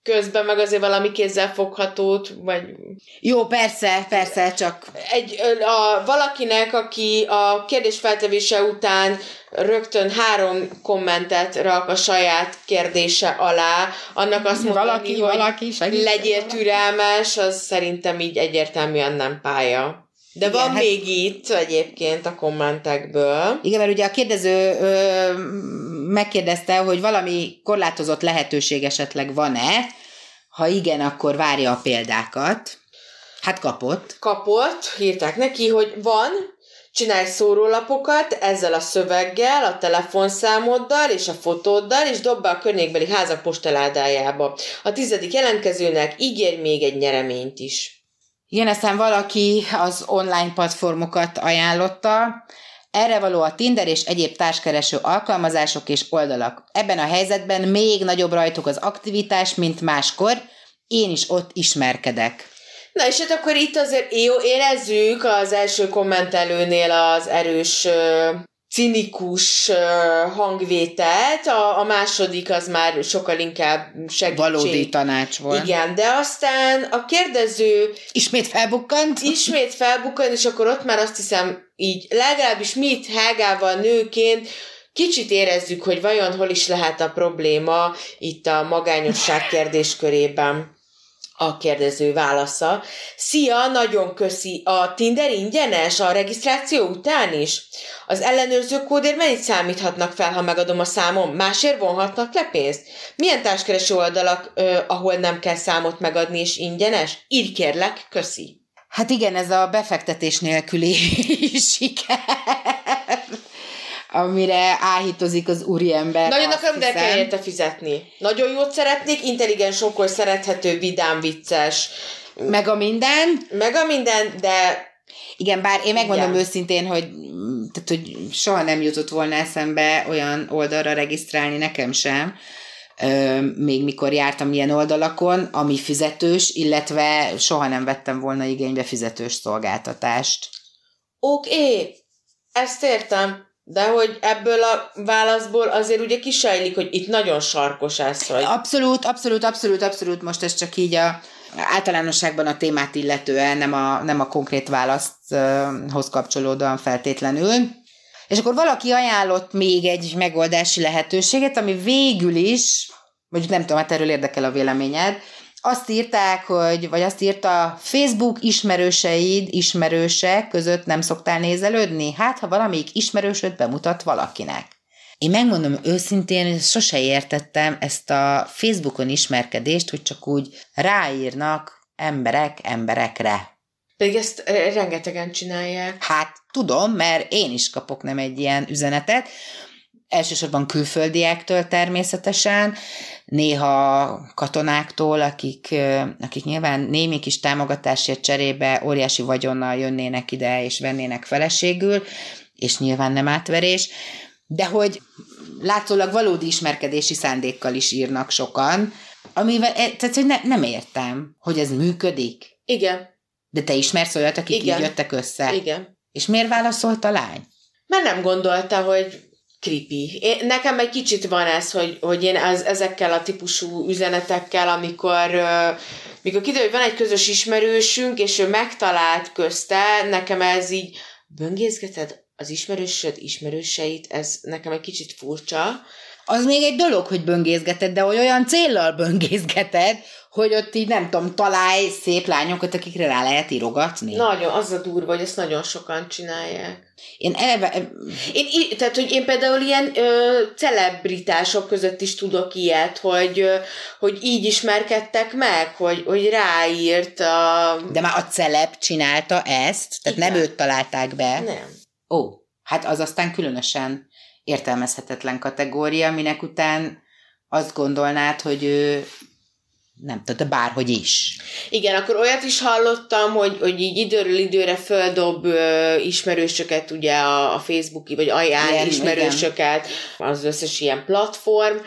közben meg azért valami kézzelfoghatót, vagy... Jó, persze, csak... Valakinek, aki a kérdés feltevése után rögtön 3 kommentet rak a saját kérdése alá, annak azt mondani, valaki legyél türelmes, az szerintem így egyértelműen nem pálya. De igen, van még itt egyébként a kommentekből. Igen, mert ugye a kérdező megkérdezte, hogy valami korlátozott lehetőség esetleg van-e, ha igen, akkor várja a példákat. Hát kapott, írták neki, hogy van, csinálj szórólapokat ezzel a szöveggel, a telefonszámoddal és a fotóddal, és dob be a környékbeli házak postaládájába. A 10. jelentkezőnek ígérj még egy nyereményt is. Igen, aztán valaki az online platformokat ajánlotta. Erre való a Tinder és egyéb társkereső alkalmazások és oldalak. Ebben a helyzetben még nagyobb rajtuk az aktivitás, mint máskor. Én is ott ismerkedek. Na és hát akkor itt azért érezzük az első kommentelőnél az erős, cinikus hangvételt, a második az már sokkal inkább segítség. Valódi tanács volt. Igen, de aztán a kérdező... Ismét felbukkant, és akkor ott már azt hiszem így, legalábbis mi itt Helgával nőként kicsit érezzük, hogy vajon hol is lehet a probléma itt a magányosság kérdéskörében. A kérdező válasza. Szia, nagyon köszi. A Tinder ingyenes a regisztráció után is? Az ellenőrző kódért mennyit számíthatnak fel, ha megadom a számom? Másért vonhatnak le pénzt? Milyen társkereső oldalak, ahol nem kell számot megadni és ingyenes? Írj kérlek, köszi. Hát igen, ez a befektetés nélküli siker, amire áhítozik az úriember. Nagyon akarom, de kell érte fizetni. Nagyon jót szeretnék, intelligens, sokkal szerethető, vidám, vicces. Meg a minden, de... Igen, bár én megmondom őszintén, hogy soha nem jutott volna eszembe olyan oldalra regisztrálni, nekem sem, még mikor jártam ilyen oldalakon, ami fizetős, illetve soha nem vettem volna igénybe fizetős szolgáltatást. Oké, ezt értem. De hogy ebből a válaszból azért ugye kisejlik, hogy itt nagyon sarkos ez, hogy... Abszolút, most ez csak így általánosságban a témát illetően, nem a konkrét választhoz kapcsolódóan feltétlenül. És akkor valaki ajánlott még egy megoldási lehetőséget, ami végül is, vagy nem tudom, hát erről érdekel a véleményed, azt írták, vagy azt írta, Facebook ismerősek között nem szoktál nézelődni? Hát, ha valamelyik ismerősöd bemutat valakinek. Én megmondom őszintén, sose értettem ezt a Facebookon ismerkedést, hogy csak úgy ráírnak emberek emberekre. Pedig ezt rengetegen csinálják. Hát tudom, mert én is kapok nem egy ilyen üzenetet, elsősorban külföldiektől természetesen, néha katonáktól, akik nyilván némi kis támogatásért cserébe óriási vagyonnal jönnének ide, és vennének feleségül, és nyilván nem átverés, de hogy látszólag valódi ismerkedési szándékkal is írnak sokan, amivel, tehát hogy nem értem, hogy ez működik. Igen. De te ismersz olyat, akik így jöttek össze? Igen. És miért válaszolt a lány? Mert nem gondolta, hogy creepy. Nekem egy kicsit van ez, hogy én ezekkel a típusú üzenetekkel, amikor kiderül, hogy van egy közös ismerősünk, és ő megtalált közte, nekem ez így böngészgeted az ismerőseit, ez nekem egy kicsit furcsa. Az még egy dolog, hogy böngészgeted, de olyan céllal böngészgeted, hogy ott így nem tudom, találj szép lányokat, akikre rá lehet írogatni. Nagyon, az a durva, hogy ezt nagyon sokan csinálják. Tehát, hogy én például ilyen celebritások között is tudok ilyet, hogy így ismerkedtek meg, hogy ráírt a... De már a celeb csinálta ezt? Tehát igen. Nem őt találták be? Nem. Ó, hát az aztán különösen értelmezhetetlen kategória, minek után azt gondolnád, hogy ő nem tudom, de bárhogy is. Igen, akkor olyat is hallottam, hogy így időről időre földob ismerősöket, ugye a Facebook, vagy ajánl ismerősöket, az összes ilyen platform,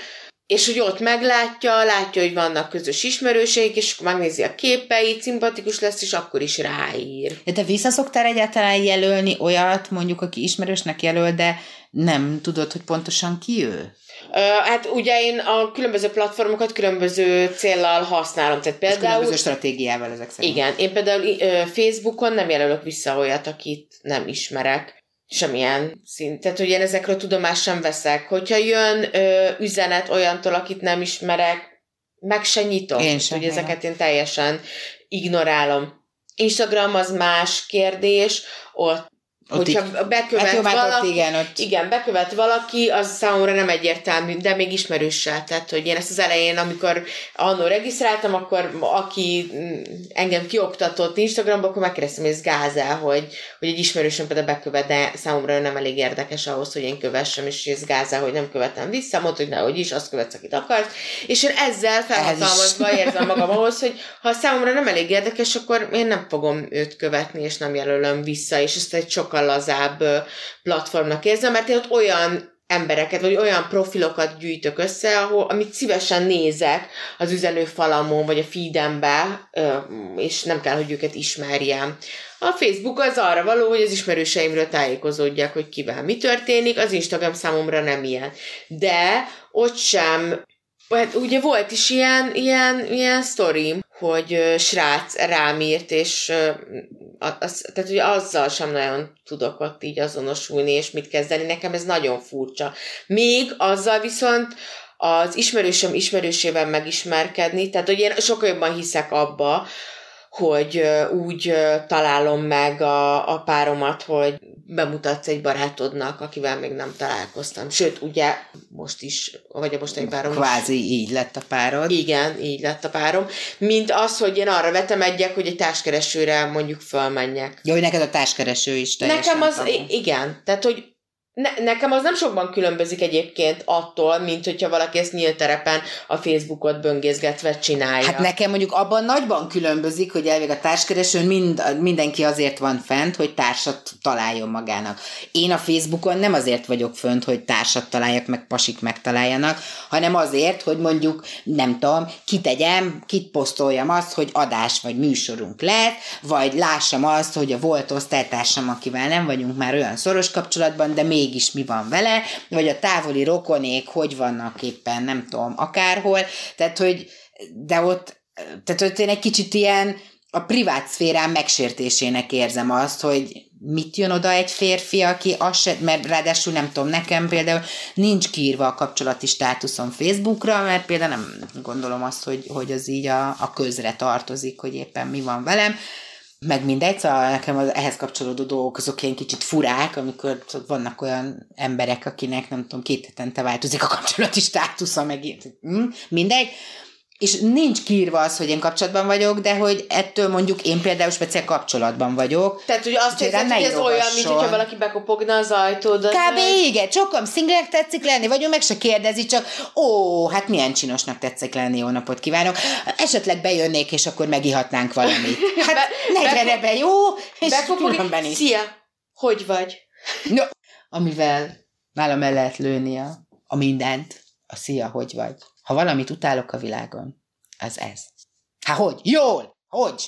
és hogy ott látja, hogy vannak közös ismerőseik, és akkor megnézi a képeit, szimpatikus lesz, és akkor is ráír. De visszaszoktál egyáltalán jelölni olyat, mondjuk, aki ismerősnek jelöl, de nem tudod, hogy pontosan ki ő? Hát ugye én a különböző platformokat különböző céllal használom. Tehát például, különböző stratégiával ezek szerint. Igen, én például Facebookon nem jelölök vissza olyat, akit nem ismerek. Semmilyen szint. Tehát, hogy én ezekről tudomást sem veszek. Hogyha jön üzenet olyantól, akit nem ismerek, meg se nyitom. Én sem. Hogy ezeket én teljesen ignorálom. Instagram az más kérdés, ott hogyha bekövet valaki, igen, bekövet valaki, az számomra nem egyértelmű, de még ismerőssel. Tehát, hogy én ezt az elején, amikor annól regisztráltam, akkor aki engem kioktatott Instagramban, akkor megkérdeztem, hogy ez gáz-e, hogy egy ismerősöm például bekövet, de számomra nem elég érdekes ahhoz, hogy én kövessem, és ez gáz-e, hogy nem követem vissza, mondta, hogy nehogy is, azt követsz, akit akarsz. És én ezzel felhatalmazva érzem magam ahhoz, hogy ha számomra nem elég érdekes, akkor én nem fogom őt követni, és nem jelölöm vissza, és ezt egy sokkal lazább platformnak érzem, mert én ott olyan embereket, vagy olyan profilokat gyűjtök össze, amit szívesen nézek az üzenőfalamon, vagy a feedembe, és nem kell, hogy őket ismerjem. A Facebook az arra való, hogy az ismerőseimről tájékozódjak, hogy kivel mi történik, az Instagram számomra nem ilyen. De ott sem, hát ugye volt is ilyen sztorim, hogy srác rám írt, és tehát ugye azzal sem nagyon tudok ott így azonosulni, és mit kezdeni. Nekem ez nagyon furcsa. Még azzal viszont az ismerősöm ismerősével megismerkedni, tehát hogy én sokkal jobban hiszek abba, hogy úgy találom meg a páromat, hogy bemutatsz egy barátodnak, akivel még nem találkoztam. Sőt, ugye most is, vagy a mostani párom kvázi is. Így lett a párod. Igen, így lett a párom. Mint az, hogy én arra vetemedjek, hogy egy társkeresőre mondjuk fölmenjek. Jó, hogy neked a társkereső is teljesen. Nekem az, igen. Tehát, hogy nekem az nem sokban különbözik egyébként attól, mint hogyha valaki ezt nyílt terepen a Facebookot böngészgetve csinálja. Hát nekem mondjuk abban nagyban különbözik, hogy elvég a társkeresőn mindenki azért van fent, hogy társat találjon magának. Én a Facebookon nem azért vagyok fönt, hogy társat találjak, meg pasik megtaláljanak, hanem azért, hogy mondjuk, nem tudom, kit posztoljam azt, hogy adás vagy műsorunk lett, vagy lássam azt, hogy a volt osztálytársam, akivel nem vagyunk már olyan szoros kapcsolatban, de mégis mi van vele, vagy a távoli rokonék, hogy vannak éppen, nem tudom, akárhol, tehát, hogy én egy kicsit ilyen a privát szférán megsértésének érzem azt, hogy mit jön oda egy férfi, aki mert ráadásul nem tudom, nekem például nincs kiírva a kapcsolati státuszom Facebookra, mert például nem gondolom azt, hogy az így a közre tartozik, hogy éppen mi van velem, meg mindegy, szóval nekem az ehhez kapcsolódó dolgok azok ilyen kicsit furák, amikor vannak olyan emberek, akinek nem tudom, 2 hetente változik a kapcsolati státusza, meg mindegy, és nincs kiírva az, hogy én kapcsolatban vagyok, de hogy ettől mondjuk én például speciál kapcsolatban vagyok. Tehát, hogy azt érzed, hogy ez olyan, mint hogyha valaki bekopogna az ajtódat. Kb. Igen, sokan szinglenek tetszik lenni, vagy meg se kérdezi, csak hát milyen csinosnak tetszik lenni, jó napot kívánok. Esetleg bejönnék, és akkor megihatnánk valamit. Hát 40-ben jó, és különben is. Szia, hogy vagy? No, amivel nálam el lehet lőni a mindent, a szia, hogy vagy. Ha valamit utálok a világon, az ez. Hát hogy? Jól! Hogy?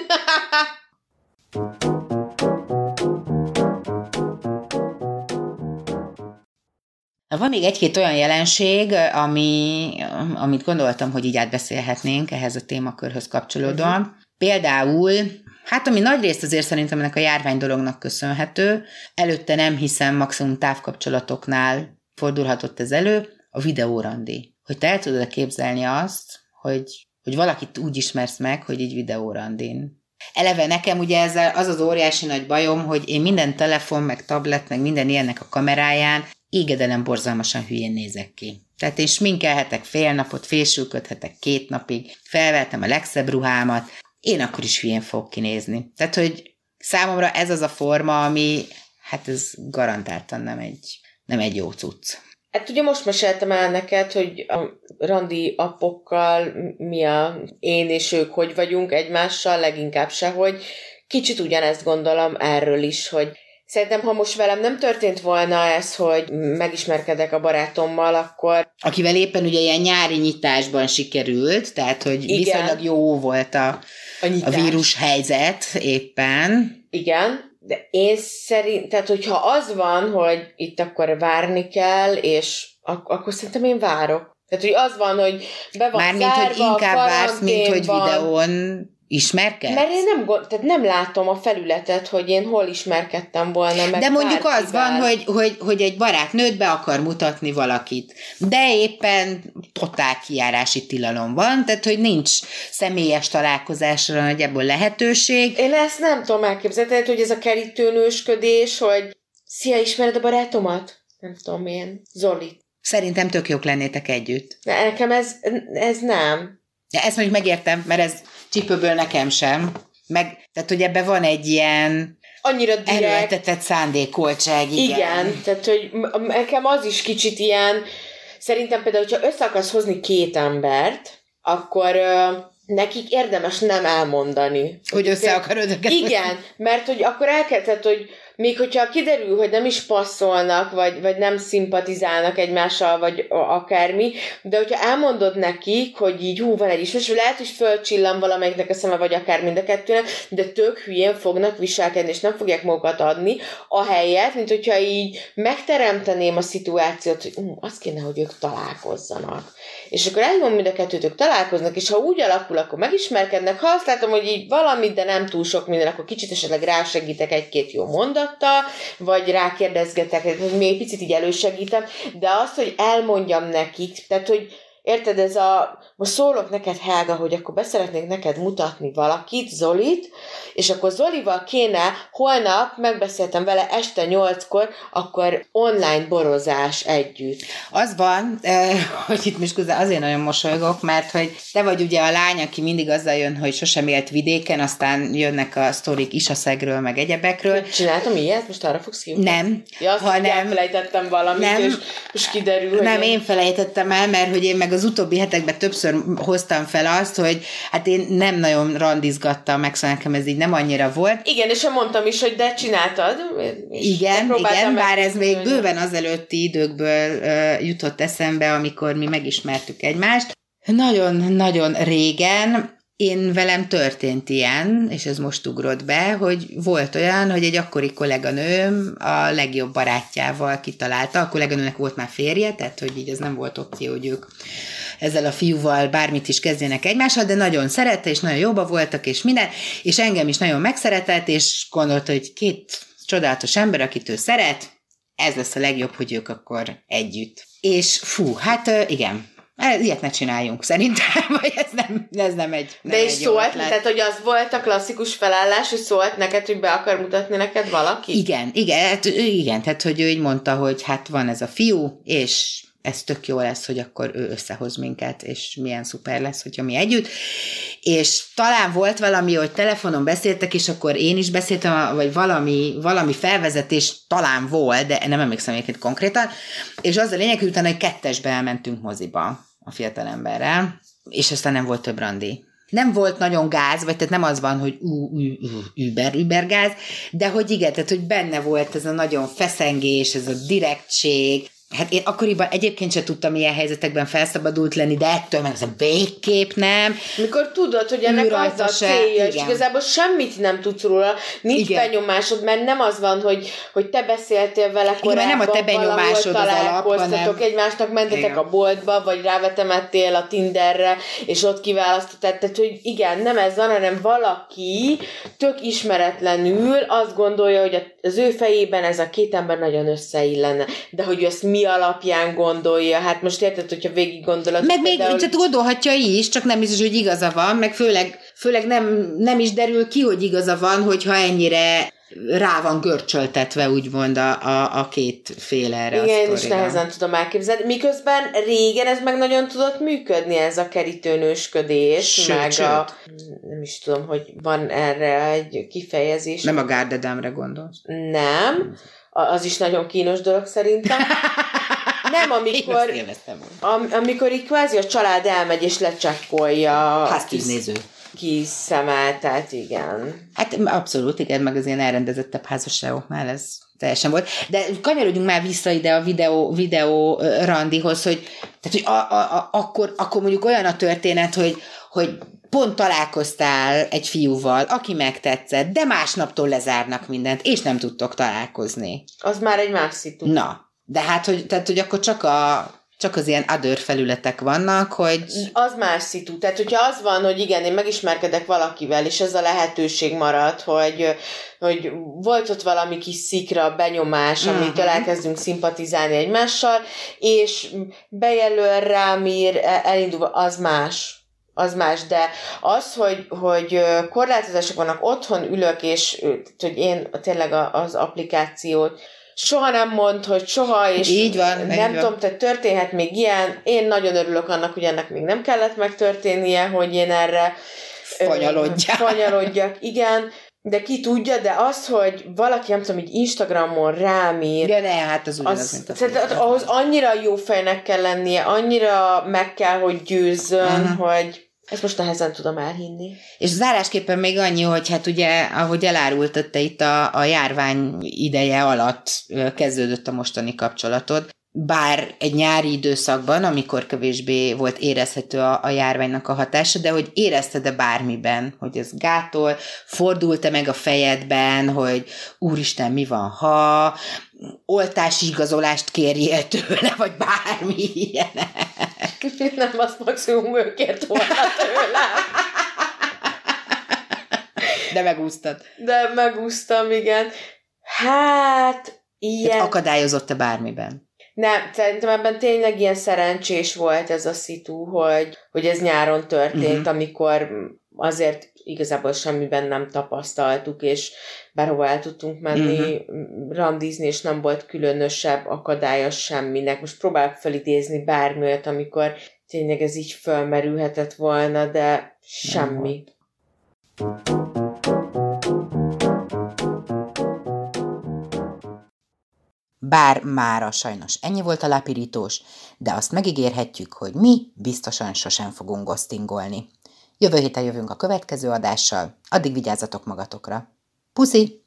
Van még egy-két olyan jelenség, amit gondoltam, hogy így átbeszélhetnénk ehhez a témakörhöz kapcsolódóan. Például, ami nagyrészt azért szerintem ennek a járvány dolognak köszönhető, előtte nem hiszem, maximum távkapcsolatoknál fordulhatott ez elő, a videórandi. Hogy te el tudod képzelni azt, hogy valakit úgy ismersz meg, hogy így videórandin. Eleve nekem ugye ezzel az óriási nagy bajom, hogy én minden telefon, meg tablet, meg minden ilyennek a kameráján égedelem borzalmasan hülyén nézek ki. Tehát én sminkelhetek fél napot, fésülködhetek 2 napig, felvettem a legszebb ruhámat, én akkor is hülyén fogok kinézni. Tehát, hogy számomra ez az a forma, ami, ez garantáltan nem egy jó cucc. Hát ugye most meséltem el neked, hogy a randi appokkal én és ők hogy vagyunk egymással, leginkább sehogy. Kicsit ugyanezt gondolom erről is, hogy Szerintem, ha most velem nem történt volna ez, hogy megismerkedek a barátommal, akkor... Akivel éppen ugye ilyen nyári nyitásban sikerült, tehát hogy igen, viszonylag jó volt a vírus helyzet éppen. Igen, de én szerint, tehát hogyha az van, hogy itt akkor várni kell, és akkor szerintem én várok. Tehát, hogy az van, hogy be van mármint, hogy inkább vársz, mint hogy videón ismerkedsz? Mert én tehát nem látom a felületet, hogy én hol ismerkedtem volna meg. De mondjuk az van, hogy egy barátnőt be akar mutatni valakit, de éppen totál kijárási tilalom van, tehát hogy nincs személyes találkozásra nagyjából lehetőség. Én ezt nem tudom elképzelni, tehát, hogy ez a kerítőnősködés, hogy szia, ismered a barátomat? Nem tudom én, Zoli. Szerintem tök jók lennétek együtt. De nekem ez nem. De ezt mondjuk megértem, mert ez csípőből nekem sem. Tehát, hogy ebben van egy ilyen annyira direkt erőltetett szándékoltság. Igen, tehát, hogy nekem az is kicsit ilyen, szerintem például, hogyha össze akarsz hozni két embert, akkor nekik érdemes nem elmondani. Hogy össze akarod őket. Igen, mert hogy akkor elkezdett, hogy még hogyha kiderül, hogy nem is passzolnak, vagy nem szimpatizálnak egymással, vagy akármi, de hogyha elmondod nekik, hogy így van egy ismerős, lehet, hogy fölcsillan valamelyiknek a szeme, vagy akár mind a kettőnek, de tök hülyén fognak viselkedni, és nem fogják magukat adni, ahelyett, mint hogyha így megteremteném a szituációt, hogy azt kéne, hogy ők találkozzanak. És akkor elmondom, mind a kettőtök találkoznak, és ha úgy alakul, akkor megismerkednek. Ha azt látom, hogy így valamit, de nem túl sok minden, akkor kicsit esetleg rásegítek egy-két jó mondattal, vagy rákérdezgetek, hogy még picit így elősegítem, de azt, hogy elmondjam nekik, tehát, hogy érted, most szólok neked, Helga, hogy akkor beszeretnék neked mutatni valakit, Zolit, és akkor Zolival kéne holnap, megbeszéltem vele este 8-kor, akkor online borozás együtt. Az van, hogy itt most közben azért nagyon mosolygok, mert hogy te vagy ugye a lány, aki mindig azzal jön, hogy sosem élt vidéken, aztán jönnek a sztorik Isaszegről, meg egyebekről. Csináltam ilyet? Most arra fogsz kijutni? Nem. Ja, azt, hogy elfelejtettem valamit, nem, és kiderül, nem, én felejtettem el, mert hogy én meg az utóbbi hetekben többször hoztam fel azt, hogy hát én nem nagyon randizgattam meg, szóval nekem ez így nem annyira volt. Igen, és mondtam is, hogy de csináltad. Igen, bár ez még bőven azelőtti időkből jutott eszembe, amikor mi megismertük egymást. Nagyon-nagyon régen én velem történt ilyen, és ez most ugrott be, hogy volt olyan, hogy egy akkori kolléganőm a legjobb barátjával kitalálta. A kolléganőnek volt már férje, tehát hogy így ez nem volt opció, hogy ők ezzel a fiúval bármit is kezdjenek egymással, de nagyon szerette, és nagyon jóba voltak, és minden, és engem is nagyon megszeretett, és gondolta, hogy két csodálatos ember, akit ő szeret, ez lesz a legjobb, hogy ők akkor együtt. És hát igen, ilyet ne csináljunk, szerintem, vagy ez nem egy de és szólt, tehát hogy az volt a klasszikus felállás, hogy szólt neked, hogy be akar mutatni neked valaki? Igen, tehát hogy ő így mondta, hogy hát van ez a fiú, és ez tök jó lesz, hogy akkor ő összehoz minket, és milyen szuper lesz, hogyha mi együtt. És talán volt valami, hogy telefonon beszéltek, és akkor én is beszéltem, vagy valami felvezetés talán volt, de nem emlékszem egyébként konkrétan, és az a lényeg, hogy utána egy kettesbe elmentünk moziba a fiatalemberrel, és aztán nem volt több randi. Nem volt nagyon gáz, vagy tehát nem az van, hogy über gáz, de hogy igen, tehát hogy benne volt ez a nagyon feszengés, ez a direktség. Hát én akkoriban egyébként sem tudtam ilyen helyzetekben felszabadult lenni, de ettől meg ez a végképp nem. Mikor tudod, hogy ennek az a célja, és igazából semmit nem tudsz róla, nincs benyomásod, mert nem az van, hogy te beszéltél vele korábban, nem a te benyomásod az alap, hanem egymásnak, mentetek a boltba, vagy rávetemettél a Tinderre, és ott kiválasztottál, tehát hogy igen, nem ez van, hanem valaki tök ismeretlenül azt gondolja, hogy az ő fejében ez a két ember nagyon összeillene, de hogy ezt mi alapján gondolja. Hát most érted, hogyha végig gondolod. Meg még tehát gondolhatja is, csak nem biztos, hogy igaza van, meg főleg nem is derül ki, hogy igaza van, hogyha ennyire rá van görcsöltetve, úgymond a két fél erre. Igen, én is nehezen tudom elképzelni. Miközben régen ez meg nagyon tudott működni, ez a kerítőnősködés, sőt. Nem is tudom, hogy van erre egy kifejezés. Nem a gárdedemre gondolsz? Nem. Az is nagyon kínos dolog szerintem. Nem, amikor így kvázi a család elmegy és lecsekkolja. Háztűznéző. kiszemelt, tehát igen. Hát abszolút, igen, meg az ilyen elrendezettebb házasságoknál ez teljesen volt. De kanyarodjunk már vissza ide a videó randihoz, hogy, tehát, hogy akkor mondjuk olyan a történet, hogy pont találkoztál egy fiúval, aki megtetszett, de másnaptól lezárnak mindent, és nem tudtok találkozni. Az már egy más szitu. Na, de hát, hogy akkor csak az ilyen other felületek vannak, hogy... Az más szitu. Tehát, hogyha az van, hogy igen, én megismerkedek valakivel, és ez a lehetőség marad, hogy volt ott valami kis szikra, benyomás, amitől elkezdünk szimpatizálni egymással, és bejelöl rám, ír, elindul, az más, de az, hogy korlátozások vannak, otthon ülök, és hogy én tényleg az applikációt soha nem mond, hogy soha, és így van, nem tudom, tehát történhet még ilyen. Én nagyon örülök annak, hogy ennek még nem kellett megtörténnie, hogy én erre fanyalodjak, igen, de ki tudja, de az, hogy valaki, nem tudom, így Instagramon rám ír, ja, ne, hát az ugyanaz, mint a tehát ahhoz annyira jó fejnek kell lennie, annyira meg kell, hogy győzzön, hogy ezt most nehezen tudom elhinni. És zárásképpen még annyi, hogy hát ugye, ahogy elárultad te itt a járvány ideje alatt kezdődött a mostani kapcsolatod, bár egy nyári időszakban, amikor kevésbé volt érezhető a járványnak a hatása, de hogy érezted-e bármiben, hogy ez gátol, fordult-e meg a fejedben, hogy úristen, mi van, ha oltási igazolást kérjél tőle, vagy bármi ilyenek. Nem, azt maximum ő kért volna tőlem. De megúsztad. De megúsztam, igen. Hát, ilyen... Tehát akadályozott-e bármiben? Nem, szerintem ebben tényleg ilyen szerencsés volt ez a szitu, hogy ez nyáron történt, amikor azért igazából semmiben nem tapasztaltuk, és bárhova el tudtunk menni, randizni, és nem volt különösebb akadálya semminek. Most próbálok felidézni bármi olyat, amikor tényleg ez így fölmerülhetett volna, de semmi. Bár mára sajnos ennyi volt a lápirítós, de azt megígérhetjük, hogy mi biztosan sosem fogunk ghostingolni. Jövő héten jövünk a következő adással, addig vigyázzatok magatokra. Puszi!